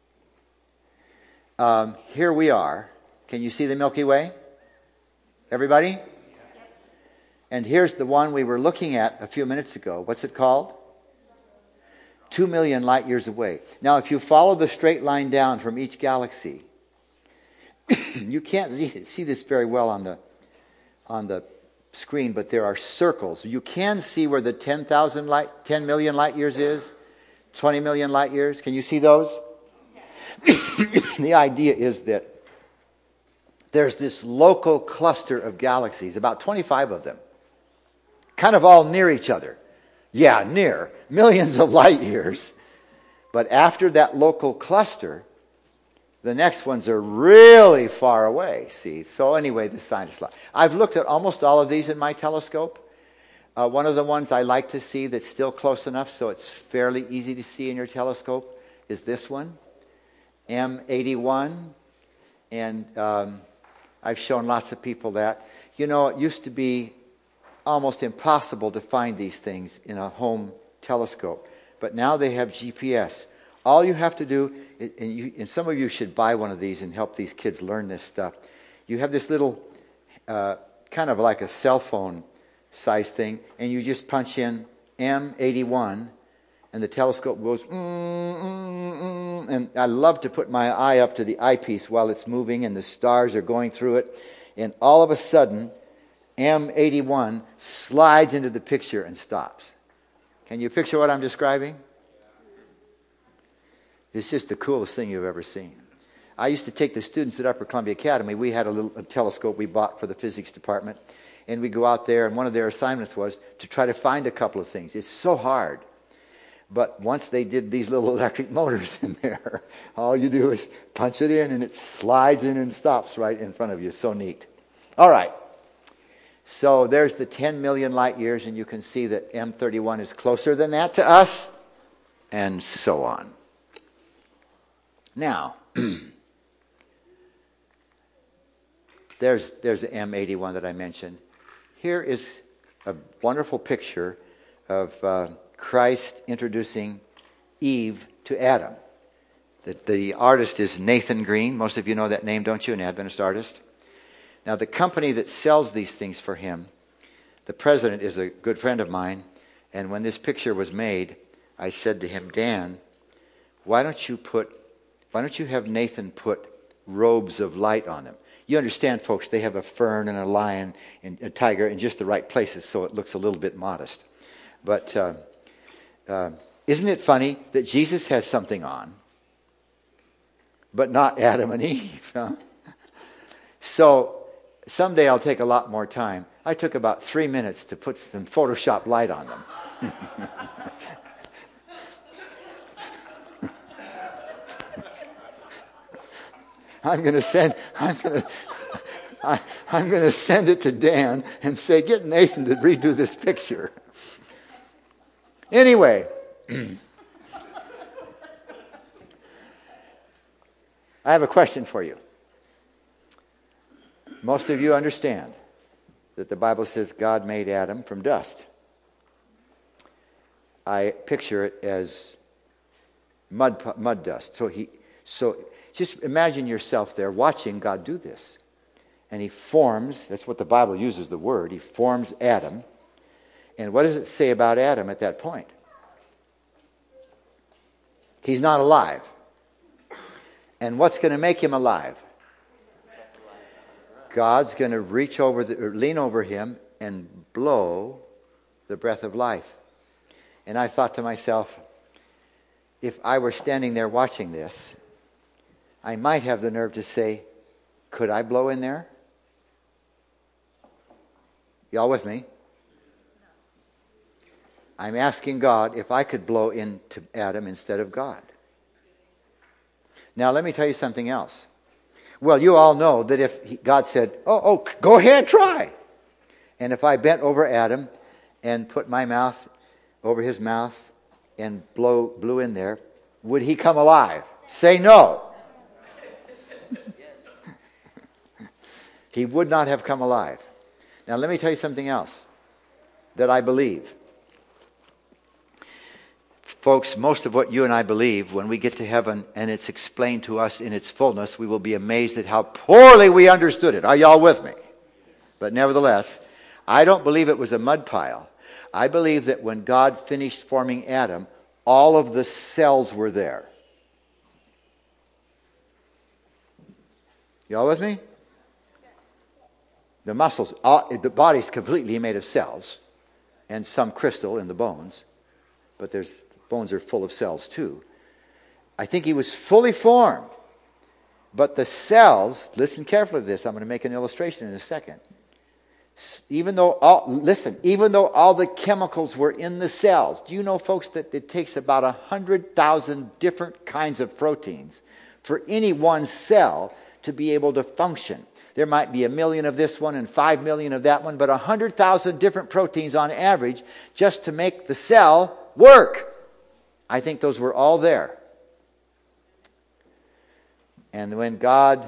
Um, here we are. Can you see the Milky Way? Everybody? Yes. And here's the one we were looking at a few minutes ago. What's it called? Two million light years away. Now, if you follow the straight line down from each galaxy, you can't see, see this very well on the on the screen, but there are circles. You can see where the ten thousand light, ten million light years is, twenty million light years. Can you see those? The idea is that there's this local cluster of galaxies, about twenty-five of them, kind of all near each other. Yeah, near, millions of light years. But after that local cluster, the next ones are really far away, see. So anyway, the scientists... I've looked at almost all of these in my telescope. Uh, one of the ones I like to see that's still close enough so it's fairly easy to see in your telescope is this one, M eighty-one. And um, I've shown lots of people that. You know, it used to be almost impossible to find these things in a home telescope. But now they have G P S. All you have to do, and, you, and some of you should buy one of these and help these kids learn this stuff. You have this little, uh, kind of like a cell phone size thing, and you just punch in M eighty-one, and the telescope goes, mm, mm, mm, and I love to put my eye up to the eyepiece while it's moving and the stars are going through it, and all of a sudden, M eighty-one slides into the picture and stops. Can you picture what I'm describing? It's just the coolest thing you've ever seen. I used to take the students at Upper Columbia Academy. We had a little a telescope we bought for the physics department. And we go out there, and one of their assignments was to try to find a couple of things. It's so hard. But once they did these little electric motors in there, all you do is punch it in, and it slides in and stops right in front of you. So neat. All right. So there's the ten million light years, and you can see that M thirty-one is closer than that to us, and so on. Now, there's there's the M eighty-one that I mentioned. Here is a wonderful picture of uh, Christ introducing Eve to Adam. The, the artist is Nathan Green. Most of you know that name, don't you? An Adventist artist. Now, the company that sells these things for him, the president is a good friend of mine, and when this picture was made, I said to him, Dan, why don't you put, why don't you have Nathan put robes of light on them? You understand, folks, they have a fern and a lion and a tiger in just the right places, so it looks a little bit modest. But uh, uh, isn't it funny that Jesus has something on, but not Adam and Eve? Huh? So someday I'll take a lot more time. I took about three minutes to put some Photoshop light on them. I'm going to send. I'm going to. I, I'm going to send it to Dan and say, get Nathan to redo this picture. Anyway, I have a question for you. Most of you understand that the Bible says God made Adam from dust. I picture it as mud mud dust. So he, so just imagine yourself there watching God do this. And he forms, that's what the Bible uses the word, he forms Adam. And what does it say about Adam at that point? He's not alive. And what's going to make him alive? God's going to reach over, the, or lean over him and blow the breath of life. And I thought to myself, if I were standing there watching this, I might have the nerve to say, could I blow in there? Y'all with me? I'm asking God if I could blow into Adam instead of God. Now, let me tell you something else. Well, you all know that if he, God said, oh, oh, go ahead, try. And if I bent over Adam and put my mouth over his mouth and blow blew in there, would he come alive? Say no. He would not have come alive. Now, let me tell you something else that I believe. Folks, most of what you and I believe, when we get to heaven and it's explained to us in its fullness, we will be amazed at how poorly we understood it. Are y'all with me? But nevertheless, I don't believe it was a mud pile. I believe that when God finished forming Adam, all of the cells were there. Y'all with me? The muscles, all, the body's completely made of cells and some crystal in the bones, but there's bones are full of cells too. I think he was fully formed, but the cells, listen carefully to this, I'm going to make an illustration in a second. Even though all, listen, even though all the chemicals were in the cells, do you know, folks, that it takes about one hundred thousand different kinds of proteins for any one cell to be able to function? There might be a million of this one and five million of that one, but one hundred thousand different proteins on average just to make the cell work. I think those were all there. And when God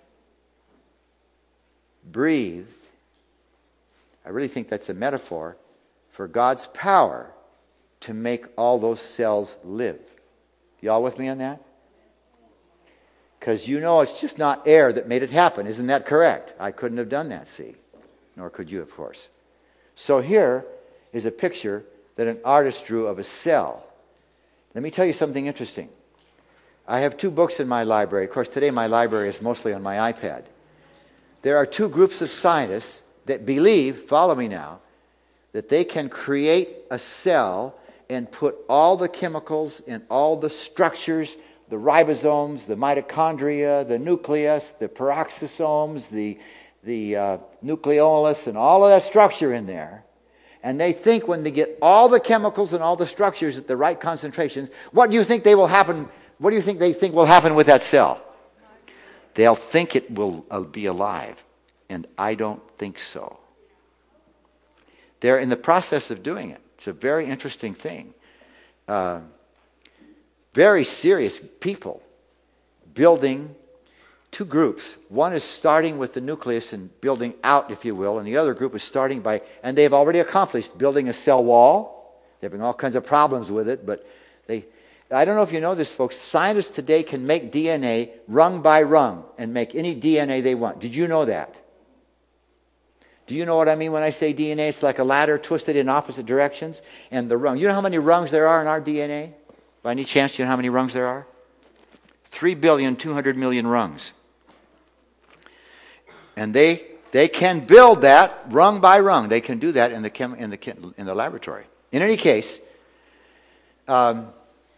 breathed, I really think that's a metaphor for God's power to make all those cells live. Y'all with me on that? Because you know it's just not air that made it happen. Isn't that correct? I couldn't have done that, see? Nor could you, of course. So here is a picture that an artist drew of a cell. Let me tell you something interesting. I have two books in my library. Of course, today my library is mostly on my iPad. There are two groups of scientists that believe, follow me now, that they can create a cell and put all the chemicals and all the structures, the ribosomes, the mitochondria, the nucleus, the peroxisomes, the, the uh, nucleolus, and all of that structure in there. And they think when they get all the chemicals and all the structures at the right concentrations, what do you think they will happen? What do you think they think will happen with that cell? They'll think it will uh, be alive. And I don't think so. They're in the process of doing it. It's a very interesting thing. Uh, very serious people building two groups. One is starting with the nucleus and building out, if you will, and the other group is starting by, and they've already accomplished building a cell wall. They're having all kinds of problems with it, but they, I don't know if you know this, folks, scientists today can make D N A rung by rung and make any D N A they want. Did you know that? Do you know what I mean when I say D N A? It's like a ladder twisted in opposite directions. And the rung. You know how many rungs there are in our D N A? By any chance, do you know how many rungs there are? three billion two hundred million rungs. And they they can build that rung by rung. They can do that in the chem, in the chem, in the laboratory. In any case, um,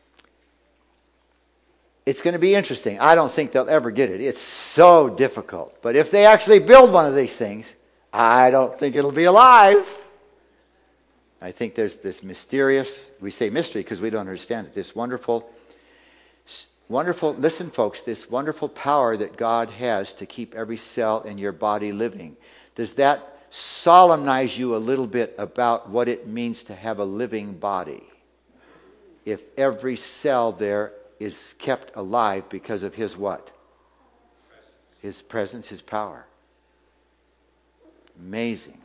it's going to be interesting. I don't think they'll ever get it. It's so difficult. But if they actually build one of these things, I don't think it'll be alive. I think there's this mysterious, we say mystery because we don't understand it, this wonderful, wonderful, listen folks, this wonderful power that God has to keep every cell in your body living. Does that solemnize you a little bit about what it means to have a living body? If every cell there is kept alive because of His what? His presence, His power. Amazing.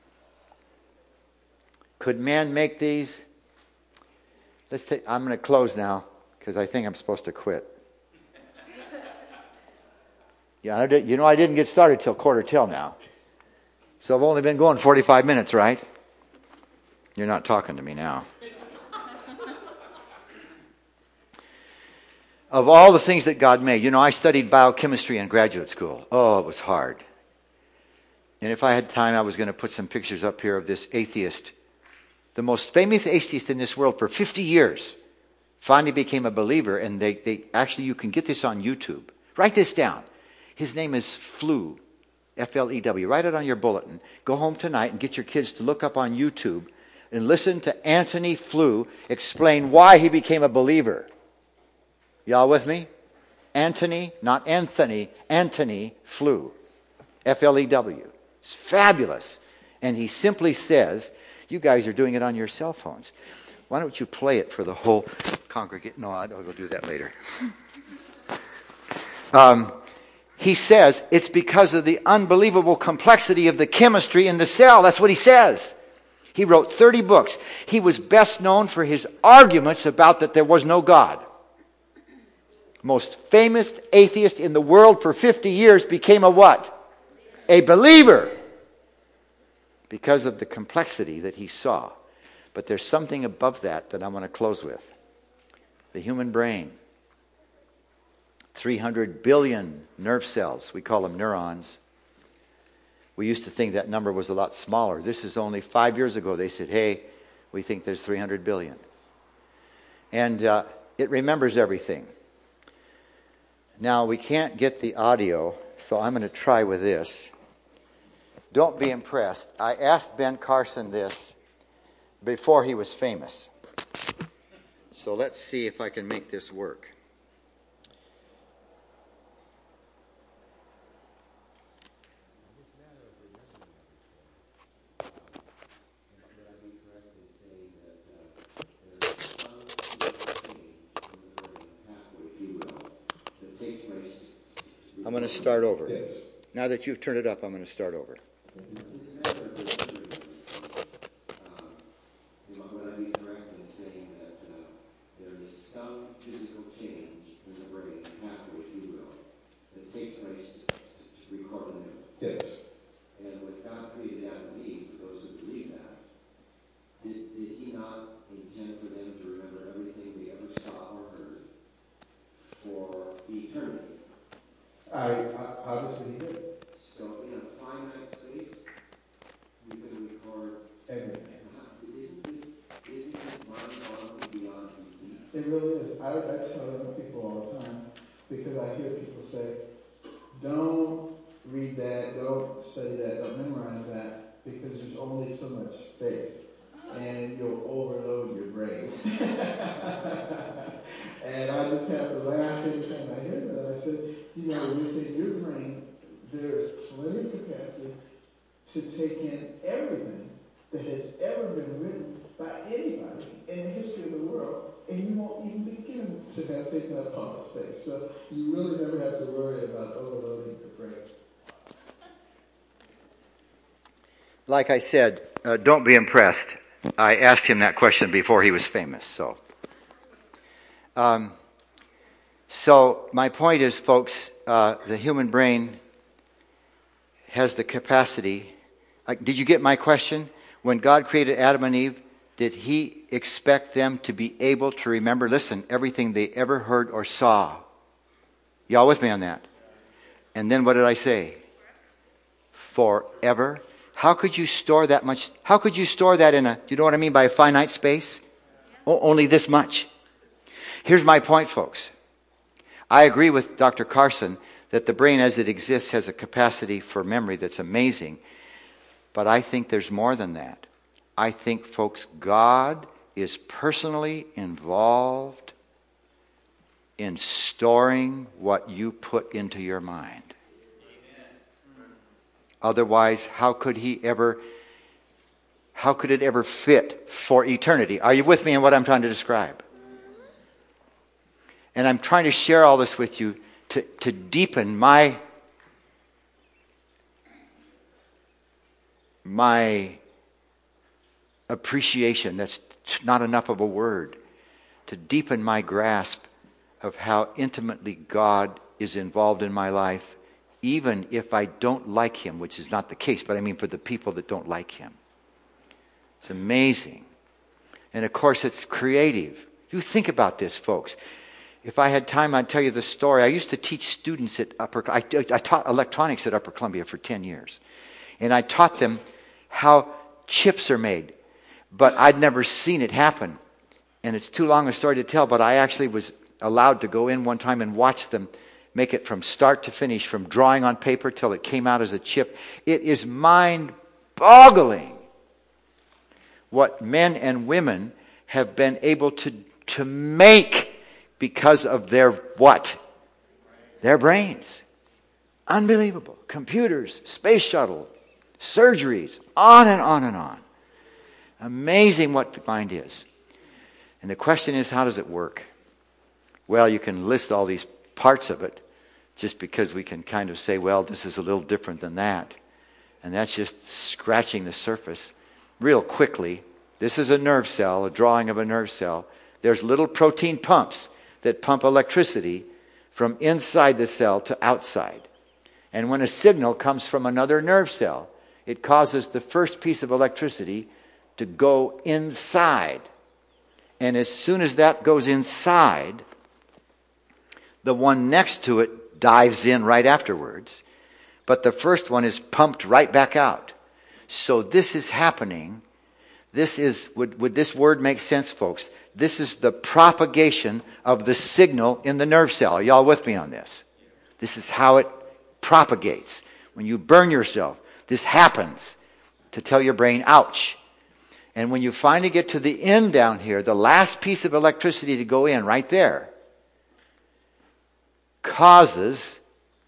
Could man make these? Let's take, I'm going to close now because I think I'm supposed to quit. Yeah, I did, you know I didn't get started till quarter till now. So I've only been going forty-five minutes, right? You're not talking to me now. Of all the things that God made, you know, I studied biochemistry in graduate school. Oh, it was hard. And if I had time, I was going to put some pictures up here of this atheist. The most famous atheist in this world for fifty years finally became a believer. And they, they actually, you can get this on YouTube. Write this down. His name is Flew, F L E W. Write it on your bulletin. Go home tonight and get your kids to look up on YouTube and listen to Antony Flew explain why he became a believer. Y'all with me? Antony, not Anthony, Antony Flew, F L E W. It's fabulous. And he simply says, you guys are doing it on your cell phones. Why don't you play it for the whole congregation? No, I'll go do that later. Um, he says it's because of the unbelievable complexity of the chemistry in the cell. That's what he says. He wrote thirty books. He was best known for his arguments about that there was no God. Most famous atheist in the world for fifty years became a what? A believer. Because of the complexity that he saw. But there's something above that that I want to close with. The human brain. three hundred billion nerve cells. We call them neurons. We used to think that number was a lot smaller. This is only five years ago. They said, hey, we think there's three hundred billion. And uh, it remembers everything. Now, we can't get the audio, so I'm going to try with this. Don't be impressed. I asked Ben Carson this before he was famous. So let's see if I can make this work. I'm going to start over. Yes. Now that you've turned it up, I'm going to start over. Would I be correct in saying that uh, there is some physical change in the brain, pathway, if you will, that takes place to, to, to record the memory? Yes. And when God created Adam and Eve, for those who believe that, did, did He not intend for them to remember everything they ever saw or heard for eternity? I, I obviously he did. So in a finite space, you can record everything. Isn't this isn't this mind-boggling beyond belief? It really is. I, I tell young people all the time because I hear people say, "Don't read that, don't study that, don't memorize that, because there's only so much space, and you'll overload your brain." And I just have to laugh every time I hear that. I said, you know, within your brain, there's plenty of capacity to take in everything that has ever been written by anybody in the history of the world, and you won't even begin to have taken up all the space. So you really never have to worry about overloading your brain. Like I said, uh, don't be impressed. I asked him that question before he was famous, so... Um, so my point is, folks, uh, the human brain has the capacity Like, did you get my question? When God created Adam and Eve, did he expect them to be able to remember, listen, everything they ever heard or saw? Y'all with me on that? And then what did I say? Forever. How could you store that much? How could you store that in a, do you know what I mean by a finite space? O- only this much. Here's my point, folks. I agree with Doctor Carson that the brain as it exists has a capacity for memory that's amazing. But I think there's more than that. I think, folks, God is personally involved in storing what you put into your mind. Otherwise, how could he ever, how could it ever fit for eternity? Are you with me in what I'm trying to describe? And I'm trying to share all this with you to, to deepen my, my appreciation. That's not enough of a word. To deepen my grasp of how intimately God is involved in my life, even if I don't like him, which is not the case, but I mean for the people that don't like him. It's amazing. And of course, it's creative. You think about this, folks. If I had time, I'd tell you the story. I used to teach students at Upper, I, I taught electronics at Upper Columbia for ten years. And I taught them how chips are made. But I'd never seen it happen. And it's too long a story to tell, but I actually was allowed to go in one time and watch them make it from start to finish, from drawing on paper till it came out as a chip. It is mind-boggling what men and women have been able to, to make because of their what? Their brains. Unbelievable. Computers, space shuttle, surgeries, on and on and on. Amazing what the mind is. And the question is, how does it work? Well, you can list all these parts of it just because we can kind of say, well, this is a little different than that. And that's just scratching the surface. Real quickly, this is a nerve cell, a drawing of a nerve cell. There's little protein pumps that pump electricity from inside the cell to outside. And when a signal comes from another nerve cell, it causes the first piece of electricity to go inside. And as soon as that goes inside, the one next to it dives in right afterwards. But the first one is pumped right back out. So this is happening. This is, would, would this word make sense, folks? This is the propagation of the signal in the nerve cell. Are y'all with me on this? This is how it propagates. When you burn yourself, this happens to tell your brain, ouch. And when you finally get to the end down here, the last piece of electricity to go in right there causes,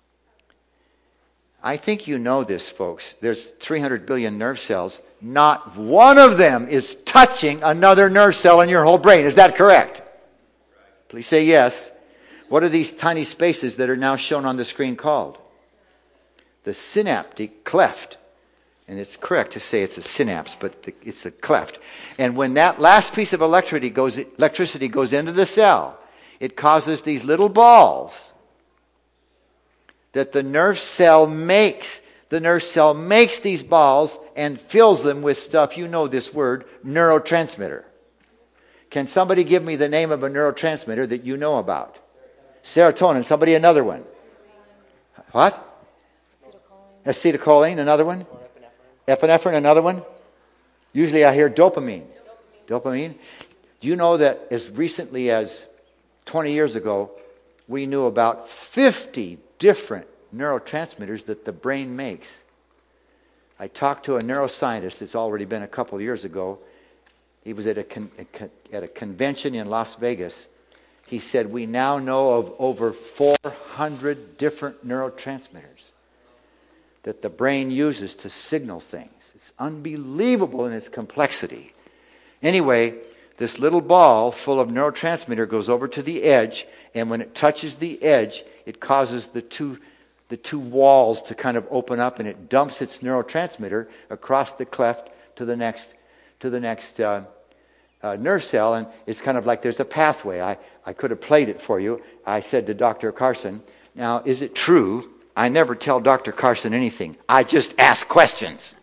I think you know this, folks. There's three hundred billion nerve cells. Not one of them is touching another nerve cell in your whole brain. Is that correct? Please say yes. What are these tiny spaces that are now shown on the screen called? The synaptic cleft. And it's correct to say it's a synapse, but it's a cleft. And when that last piece of electricity goes, electricity goes into the cell, it causes these little balls that the nerve cell makes. The nerve cell makes these balls and fills them with stuff, you know this word, neurotransmitter. Can somebody give me the name of a neurotransmitter that you know about? Serotonin. Somebody another one. What? Acetylcholine. Acetylcholine, another one? Epinephrine, another one? Usually I hear dopamine. Dopamine. Do you know that as recently as twenty years ago, we knew about fifty different neurotransmitters that the brain makes? I talked to a neuroscientist. It's already been a couple years ago. He was at a, con- at a convention in Las Vegas. He said, we now know of over four hundred different neurotransmitters that the brain uses to signal things. It's unbelievable in its complexity. Anyway, this little ball full of neurotransmitter goes over to the edge, and when it touches the edge, it causes the two the two walls to kind of open up, and it dumps its neurotransmitter across the cleft to the next to the next uh, uh, nerve cell, and it's kind of like there's a pathway. I, I could have played it for you. I said to Doctor Carson, now, is it true? I never tell Doctor Carson anything. I just ask questions.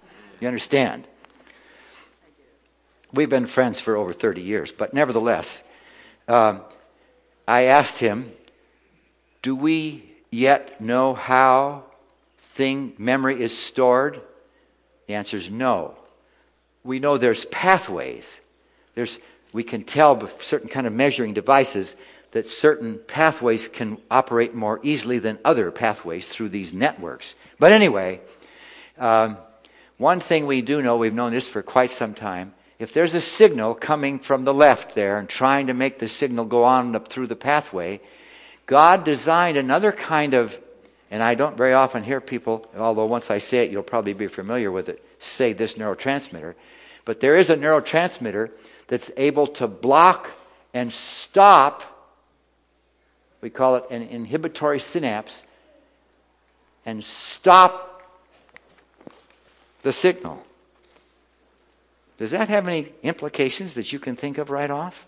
You understand? We've been friends for over thirty years, but nevertheless, um, I asked him, do we yet know how thing memory is stored? The answer is no. We know there's pathways. There's we can tell with certain kind of measuring devices that certain pathways can operate more easily than other pathways through these networks. But anyway, um, one thing we do know, we've known this for quite some time, if there's a signal coming from the left there and trying to make the signal go on up through the pathway, God designed another kind of, and I don't very often hear people, although once I say it, you'll probably be familiar with it, say this neurotransmitter. But there is a neurotransmitter that's able to block and stop, we call it an inhibitory synapse, and stop the signal. Does that have any implications that you can think of right off?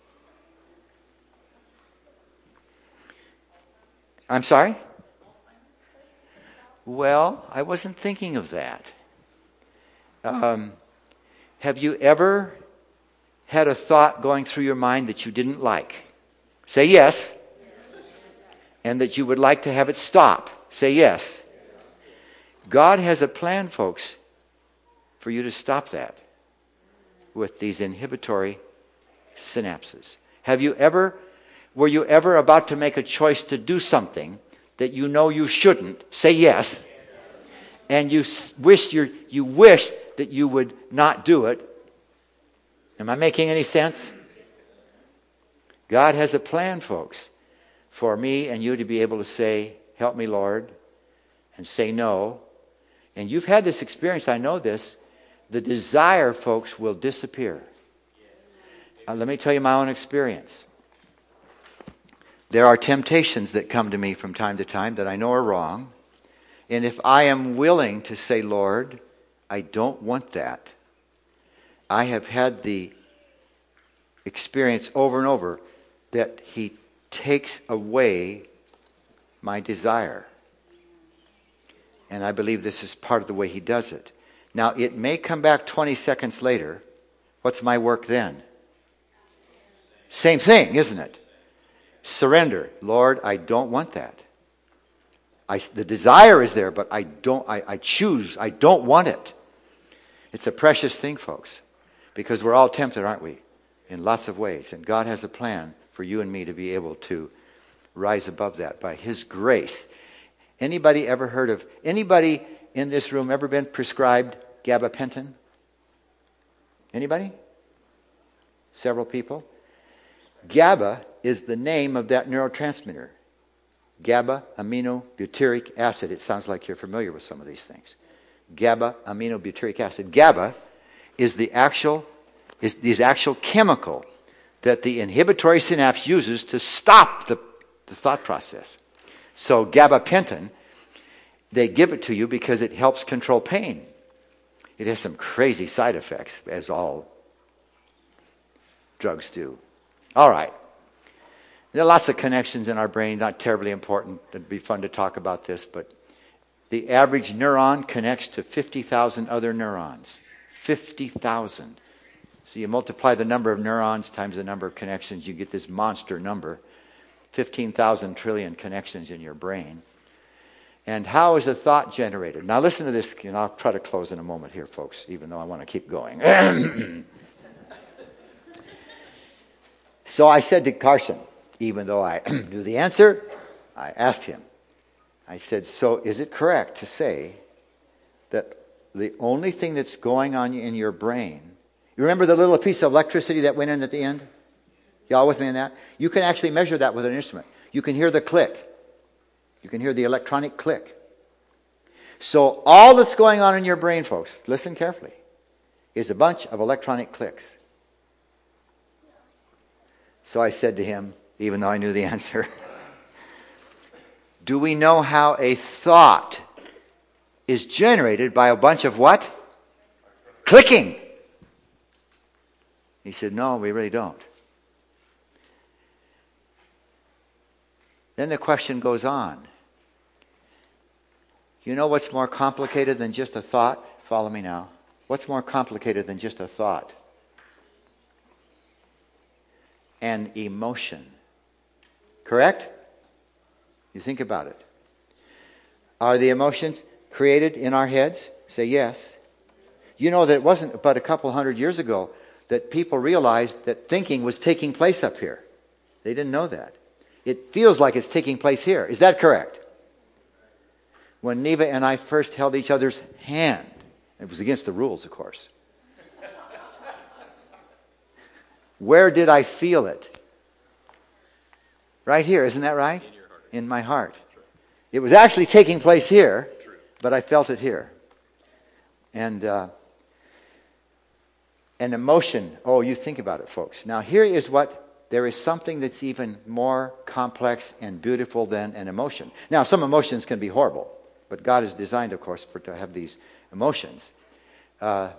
I'm sorry? Well, I wasn't thinking of that. Um, have you ever had a thought going through your mind that you didn't like? Say yes. And that you would like to have it stop. Say yes. God has a plan, folks, for you to stop that with these inhibitory synapses. Have you ever, were you ever about to make a choice to do something that you know you shouldn't? Say yes. And you wish you you wished that you would not do it. Am I making any sense? God has a plan, folks, for me and you to be able to say, help me, Lord, and say no. And you've had this experience, I know this. The desire, folks, will disappear. Uh, let me tell you my own experience. There are temptations that come to me from time to time that I know are wrong. And if I am willing to say, Lord, I don't want that, I have had the experience over and over that He takes away my desire. And I believe this is part of the way He does it. Now, it may come back twenty seconds later. What's my work then? Same thing, isn't it? Surrender. Lord, I don't want that. I, the desire is there, but I don't. I, I choose. I don't want it. It's a precious thing, folks, because we're all tempted, aren't we? In lots of ways. And God has a plan for you and me to be able to rise above that by His grace. Anybody ever heard of, anybody in this room ever been prescribed gabapentin? Anybody? Several people? GABA is the name of that neurotransmitter. GABA aminobutyric acid. It sounds like you're familiar with some of these things. GABA aminobutyric acid. GABA is the actual is the actual chemical that the inhibitory synapse uses to stop the, the thought process. So gabapentin, they give it to you because it helps control pain. It has some crazy side effects, as all drugs do. All right. There are lots of connections in our brain, not terribly important. It'd be fun to talk about this, but the average neuron connects to fifty thousand other neurons. fifty thousand. So you multiply the number of neurons times the number of connections, you get this monster number. fifteen thousand trillion connections in your brain. And how is a thought generated? Now listen to this, and I'll try to close in a moment here, folks, even though I want to keep going. So I said to Carson, even though I knew the answer, I asked him. I said, so is it correct to say that the only thing that's going on in your brain, you remember the little piece of electricity that went in at the end? Y'all with me on that? You can actually measure that with an instrument. You can hear the click. You can hear the electronic click. So all that's going on in your brain, folks, listen carefully, is a bunch of electronic clicks. So I said to him, even though I knew the answer, do we know how a thought is generated by a bunch of what? Clicking. He said, no, we really don't. Then the question goes on. You know what's more complicated than just a thought? Follow me now. What's more complicated than just a thought? An emotion. Correct? You think about it. Are the emotions created in our heads? Say yes. You know that it wasn't but a couple hundred years ago that people realized that thinking was taking place up here. They didn't know that. It feels like it's taking place here. Is that correct? When Neva and I first held each other's hand, it was against the rules, of course. Where did I feel it? Right here, isn't that right? In your heart. In my heart. It was actually taking place here, True. but I felt it here. And uh, an emotion, oh, you think about it, folks. Now, here is what, there is something that's even more complex and beautiful than an emotion. Now, some emotions can be horrible, but God is designed, of course, for to have these emotions. Uh,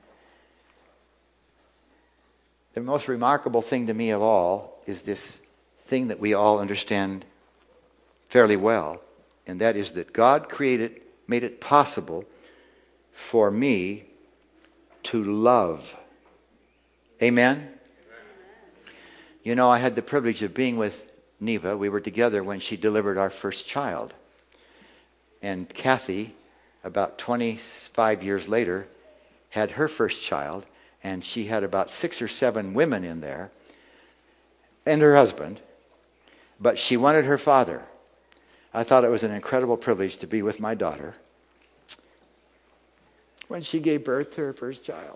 the most remarkable thing to me of all is this thing that we all understand fairly well, and that is that God created, made it possible for me to love. Amen? Amen? You know, I had the privilege of being with Neva. We were together when she delivered our first child. And Kathy, about twenty-five years later, had her first child, and she had about six or seven women in there, and her husband, but she wanted her father. I thought it was an incredible privilege to be with my daughter when she gave birth to her first child.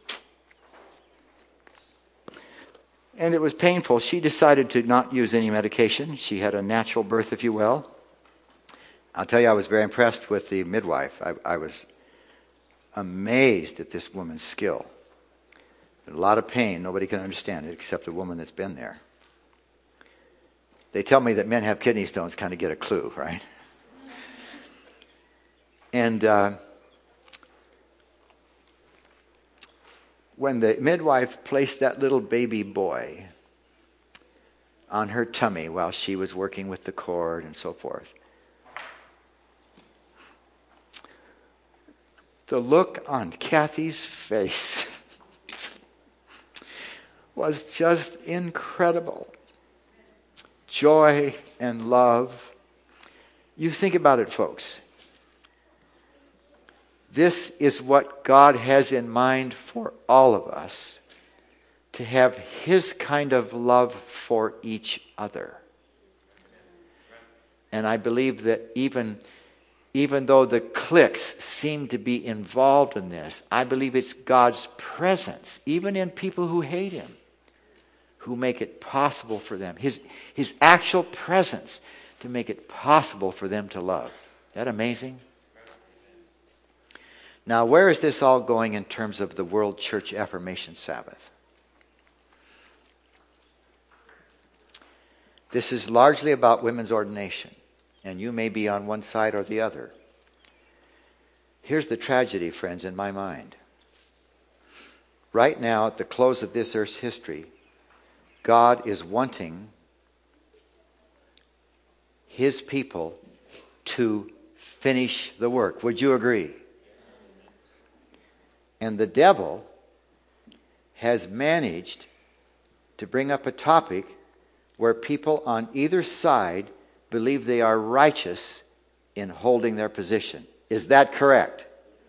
And it was painful. She decided to not use any medication. She had a natural birth, if you will. I'll tell you, I was very impressed with the midwife. I, I was amazed at this woman's skill. A lot of pain. Nobody can understand it except a woman that's been there. They tell me that men have kidney stones, kind of get a clue, right? And uh, when the midwife placed that little baby boy on her tummy while she was working with the cord and so forth, the look on Kathy's face was just incredible. Joy and love. You think about it, folks. This is what God has in mind for all of us, to have His kind of love for each other. And I believe that even, even though the cliques seem to be involved in this, I believe it's God's presence, even in people who hate Him, who make it possible for them. His, his actual presence to make it possible for them to love. Isn't that amazing? Now, where is this all going in terms of the World Church Affirmation Sabbath? This is largely about women's ordination, and you may be on one side or the other. Here's the tragedy, friends, in my mind. Right now, at the close of this earth's history, God is wanting His people to finish the work. Would you agree? And the devil has managed to bring up a topic where people on either side believe they are righteous in holding their position. Is that correct?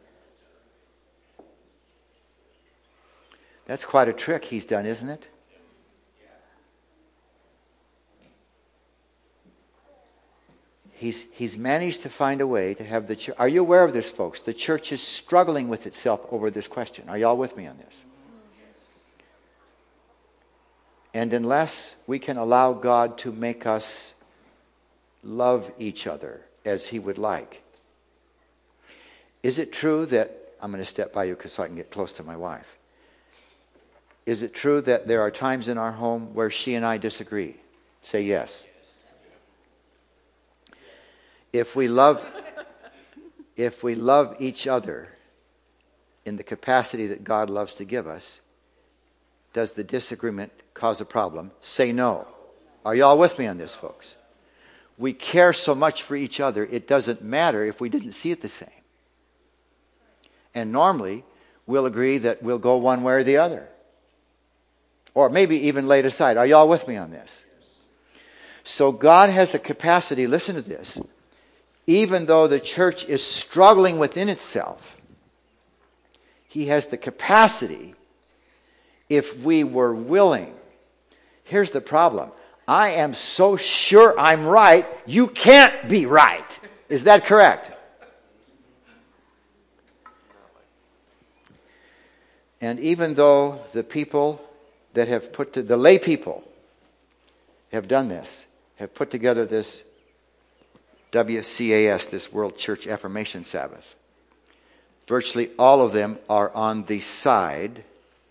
That's quite a trick he's done, isn't it? He's, he's managed to find a way to have the church. Are you aware of this, folks? The church is struggling with itself over this question. Are y'all with me on this? And unless we can allow God to make us love each other as He would like. Is it true that, I'm going to step by you because so I can get close to my wife. Is it true that there are times in our home where she and I disagree? Say yes. If we love, if we love each other in the capacity that God loves to give us, does the disagreement cause a problem? Say no. Are you all with me on this, folks? We care so much for each other, it doesn't matter if we didn't see it the same. And normally, we'll agree that we'll go one way or the other. Or maybe even laid aside. Are y'all with me on this? So God has the capacity, listen to this, even though the church is struggling within itself, He has the capacity, if we were willing. Here's the problem. I am so sure I'm right, you can't be right. Is that correct? And even though the people that have put to, the lay people have done this, have put together this W C A S, this World Church Affirmation Sabbath, virtually all of them are on the side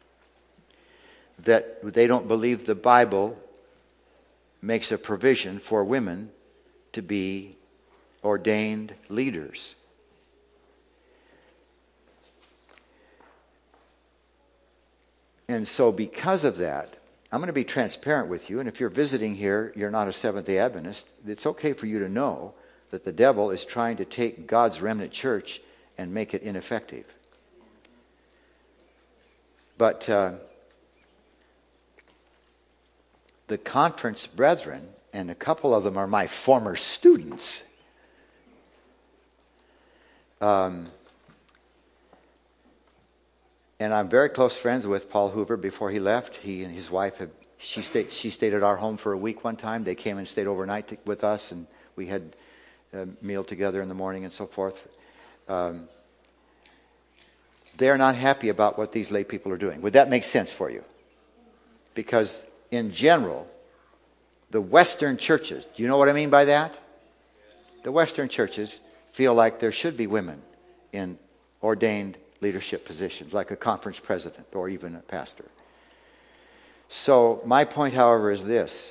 that they don't believe the Bible makes a provision for women to be ordained leaders. And so because of that, I'm going to be transparent with you, and if you're visiting here, you're not a Seventh-day Adventist, it's okay for you to know that the devil is trying to take God's remnant church and make it ineffective. But uh, the conference brethren, and a couple of them are my former students, um, and I'm very close friends with Paul Hoover. Before he left, he and his wife, had, she, stayed, she stayed at our home for a week one time. They came and stayed overnight to, with us, and we had a meal together in the morning and so forth. Um, they're not happy about what these lay people are doing. Would that make sense for you? Because in general, the Western churches, do you know what I mean by that? The Western churches feel like there should be women in ordained leadership positions, like a conference president or even a pastor. So my point, however, is this.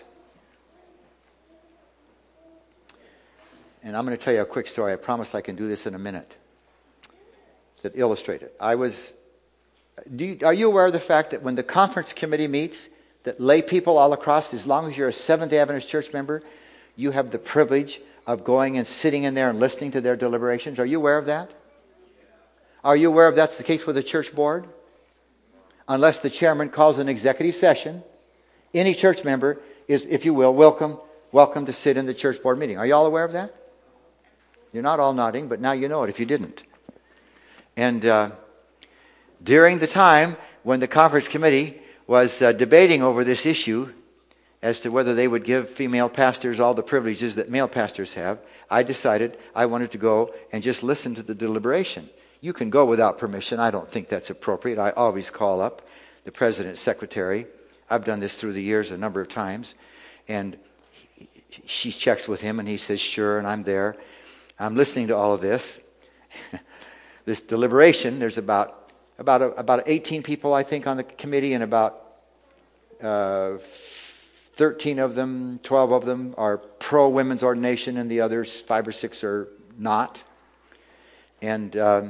And I'm going to tell you a quick story. I promise I can do this in a minute that illustrate it. I was, do you, are you aware of the fact that when the conference committee meets, that lay people all across, as long as you're a Seventh-day Adventist church member, you have the privilege of going and sitting in there and listening to their deliberations? Are you aware of that? Are you aware of that's the case with the church board? Unless the chairman calls an executive session, any church member is, if you will, welcome, welcome to sit in the church board meeting. Are you all aware of that? You're not all nodding, but now you know it if you didn't. And uh, during the time when the conference committee was uh, debating over this issue as to whether they would give female pastors all the privileges that male pastors have, I decided I wanted to go and just listen to the deliberation. You can go without permission. I don't think that's appropriate. I always call up the president's secretary. I've done this through the years a number of times. And he, she checks with him and he says, sure, and I'm there. I'm listening to all of this. This deliberation, there's about about a, about eighteen people, I think, on the committee, and about uh, thirteen of them, twelve of them are pro-women's ordination, and the others, five or six, are not. And um,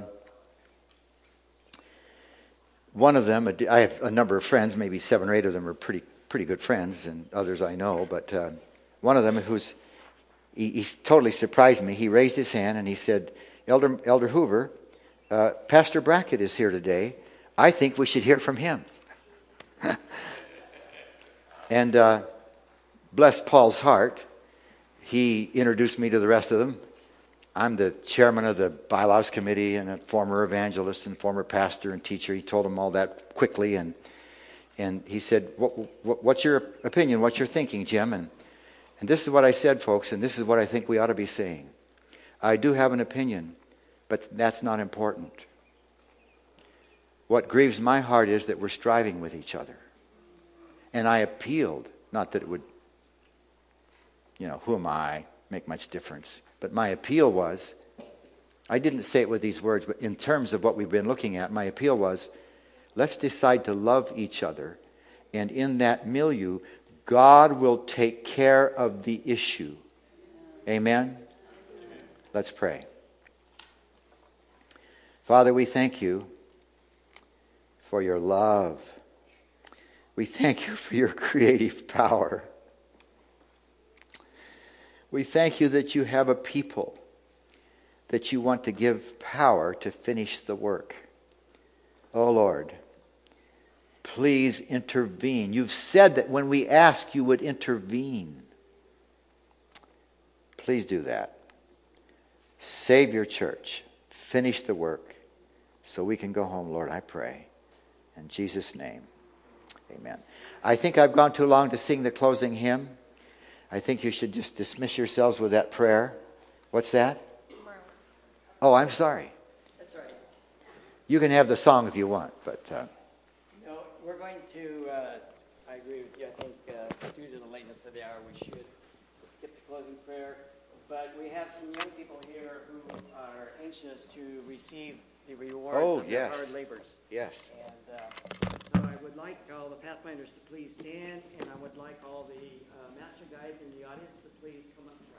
one of them, I have a number of friends, maybe seven or eight of them are pretty pretty good friends, and others I know, but uh, one of them who's, he, he totally surprised me. He raised his hand and he said, Elder, Elder Hoover, uh, Pastor Brackett is here today. I think we should hear from him. And uh, bless Paul's heart, he introduced me to the rest of them. I'm the chairman of the bylaws committee and a former evangelist and former pastor and teacher. He told them all that quickly, and and he said, what, what, what's your opinion? What's your thinking, Jim? And, and this is what I said, folks, and this is what I think we ought to be saying. I do have an opinion, but that's not important. What grieves my heart is that we're striving with each other. And I appealed, not that it would, you know, who am I, make much difference. But my appeal was, I didn't say it with these words, but in terms of what we've been looking at, my appeal was, let's decide to love each other. And in that milieu, God will take care of the issue. Amen? Let's pray. Father, we thank you for your love. We thank you for your creative power. We thank you that you have a people that you want to give power to finish the work. Oh Lord, please intervene. You've said that when we ask, you would intervene. Please do that. Save your church. Finish the work so we can go home, Lord, I pray. In Jesus' name, amen. I think I've gone too long to sing the closing hymn. I think you should just dismiss yourselves with that prayer. What's that? Oh, I'm sorry. That's right. You can have the song if you want, but... Uh, No, we're going to, uh, I agree with you. I think uh, due to the lateness of the hour, we should skip the closing prayer. But we have some young people here who are anxious to receive the rewards Oh, of their yes. hard labors. yes. And uh, so I would like all the Pathfinders to please stand, and I would like all the uh, master guides in the audience to please come up front.